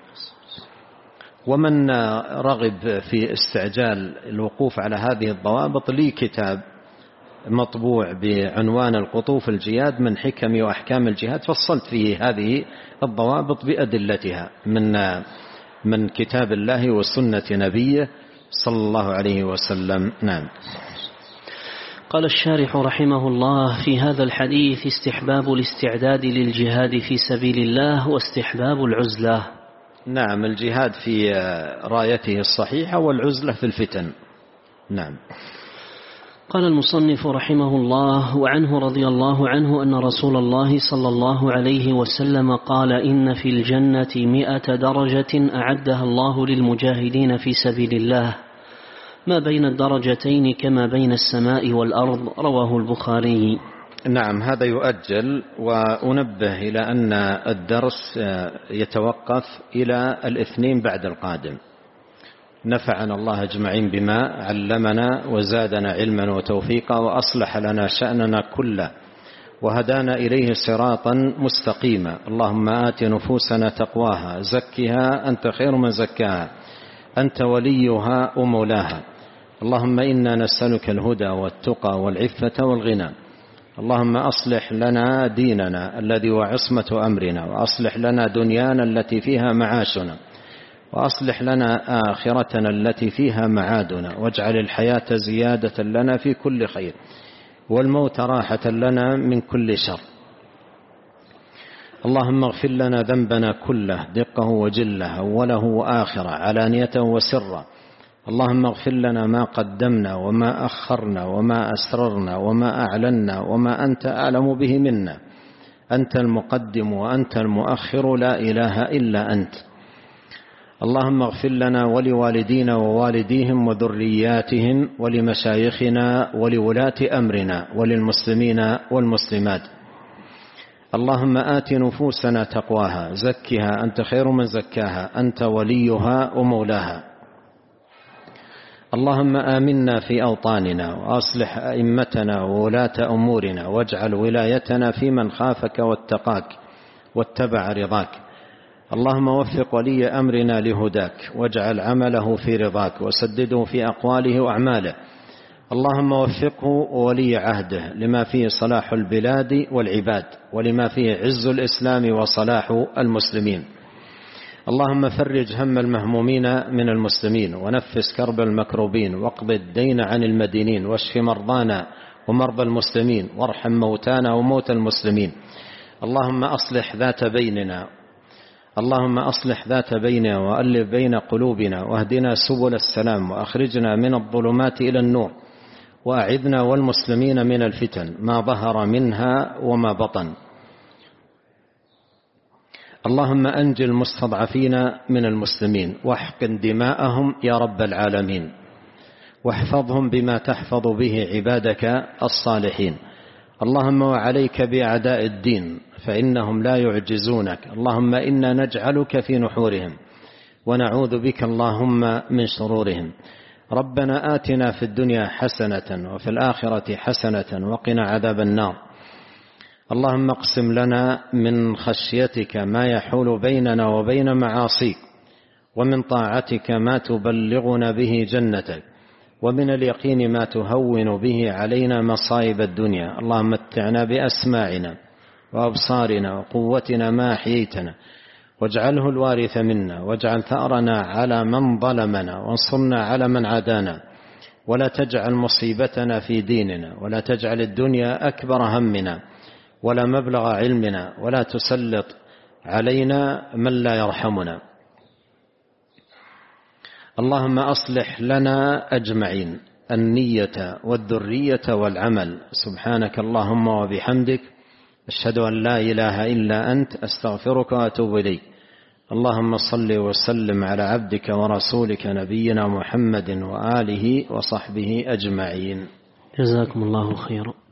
ومن رغب في استعجال الوقوف على هذه الضوابط لي كتاب مطبوع بعنوان القطوف الجياد من حكم وأحكام الجهاد، فصلت فيه هذه الضوابط بأدلتها من من كتاب الله وسنة نبيه صلى الله عليه وسلم. نعم. قال الشارح رحمه الله: في هذا الحديث استحباب الاستعداد للجهاد في سبيل الله واستحباب العزلة. نعم، الجهاد في رايته الصحيحة والعزلة في الفتن. نعم. قال المصنف رحمه الله: وعنه رضي الله عنه أن رسول الله صلى الله عليه وسلم قال: إن في الجنة مئة درجة أعدها الله للمجاهدين في سبيل الله، ما بين الدرجتين كما بين السماء والأرض. رواه البخاري. نعم، هذا يؤجل، وأنبه إلى أن الدرس يتوقف إلى الاثنين بعد القادم. نفعنا الله أجمعين بما علمنا وزادنا علما وتوفيقا وأصلح لنا شأننا كله وهدانا إليه صراطا مستقيما. اللهم آت نفوسنا تقواها زكها أنت خير من زكاها أنت وليها ومولاها. اللهم إنا نسألك الهدى والتقى والعفة والغنى. اللهم أصلح لنا ديننا الذي هو عصمة أمرنا، وأصلح لنا دنيانا التي فيها معاشنا، وأصلح لنا آخرتنا التي فيها معادنا، واجعل الحياة زيادة لنا في كل خير، والموت راحة لنا من كل شر. اللهم اغفر لنا ذنبنا كله دقه وجله، أوله وآخره، علانيته وسره. اللهم اغفر لنا ما قدمنا وما أخرنا وما أسررنا وما أعلنا وما أنت أعلم به منا. أنت المقدم وأنت المؤخر، لا إله إلا أنت. اللهم اغفر لنا ولوالدينا ووالديهم وذرياتهم ولمشايخنا ولولاة أمرنا وللمسلمين والمسلمات. اللهم آت نفوسنا تقواها، زكها أنت خير من زكاها، أنت وليها ومولاها. اللهم آمنا في أوطاننا، وأصلح أئمتنا وولاة أمورنا، واجعل ولايتنا في من خافك واتقاك واتبع رضاك. اللهم وفق ولي أمرنا لهداك، واجعل عمله في رضاك، وسدده في أقواله وأعماله. اللهم وفقه ولي عهده لما فيه صلاح البلاد والعباد، ولما فيه عز الإسلام وصلاح المسلمين. اللهم فرج هم المهمومين من المسلمين، ونفس كرب المكروبين، واقض الدين عن المدينين، واشف مرضانا ومرضى المسلمين، وارحم موتانا وموتى المسلمين. اللهم أصلح ذات بيننا اللهم أصلح ذات بيننا وألف بين قلوبنا، واهدنا سبل السلام، وأخرجنا من الظلمات إلى النور، وأعذنا والمسلمين من الفتن ما ظهر منها وما بطن. اللهم أنج المستضعفين من المسلمين، واحقن دماءهم يا رب العالمين، واحفظهم بما تحفظ به عبادك الصالحين. اللهم وعليك بأعداء الدين فإنهم لا يعجزونك. اللهم إنا نجعلك في نحورهم، ونعوذ بك اللهم من شرورهم. ربنا آتنا في الدنيا حسنة وفي الآخرة حسنة وقنا عذاب النار. اللهم اقسم لنا من خشيتك ما يحول بيننا وبين معاصيك، ومن طاعتك ما تبلغنا به جنتك، ومن اليقين ما تهون به علينا مصائب الدنيا. اللهم متعنا بأسماعنا وأبصارنا وقوتنا ما أحييتنا، واجعله الوارث منا، واجعل ثأرنا على من ظلمنا، وانصرنا على من عادانا، ولا تجعل مصيبتنا في ديننا، ولا تجعل الدنيا أكبر همنا ولا مبلغ علمنا، ولا تسلط علينا من لا يرحمنا. اللهم أصلح لنا أجمعين النية والذرية والعمل. سبحانك اللهم وبحمدك، أشهد أن لا إله إلا أنت، أستغفرك وأتوب إليك. اللهم صل وسلم على عبدك ورسولك نبينا محمد وآله وصحبه أجمعين. جزاكم الله خيرا.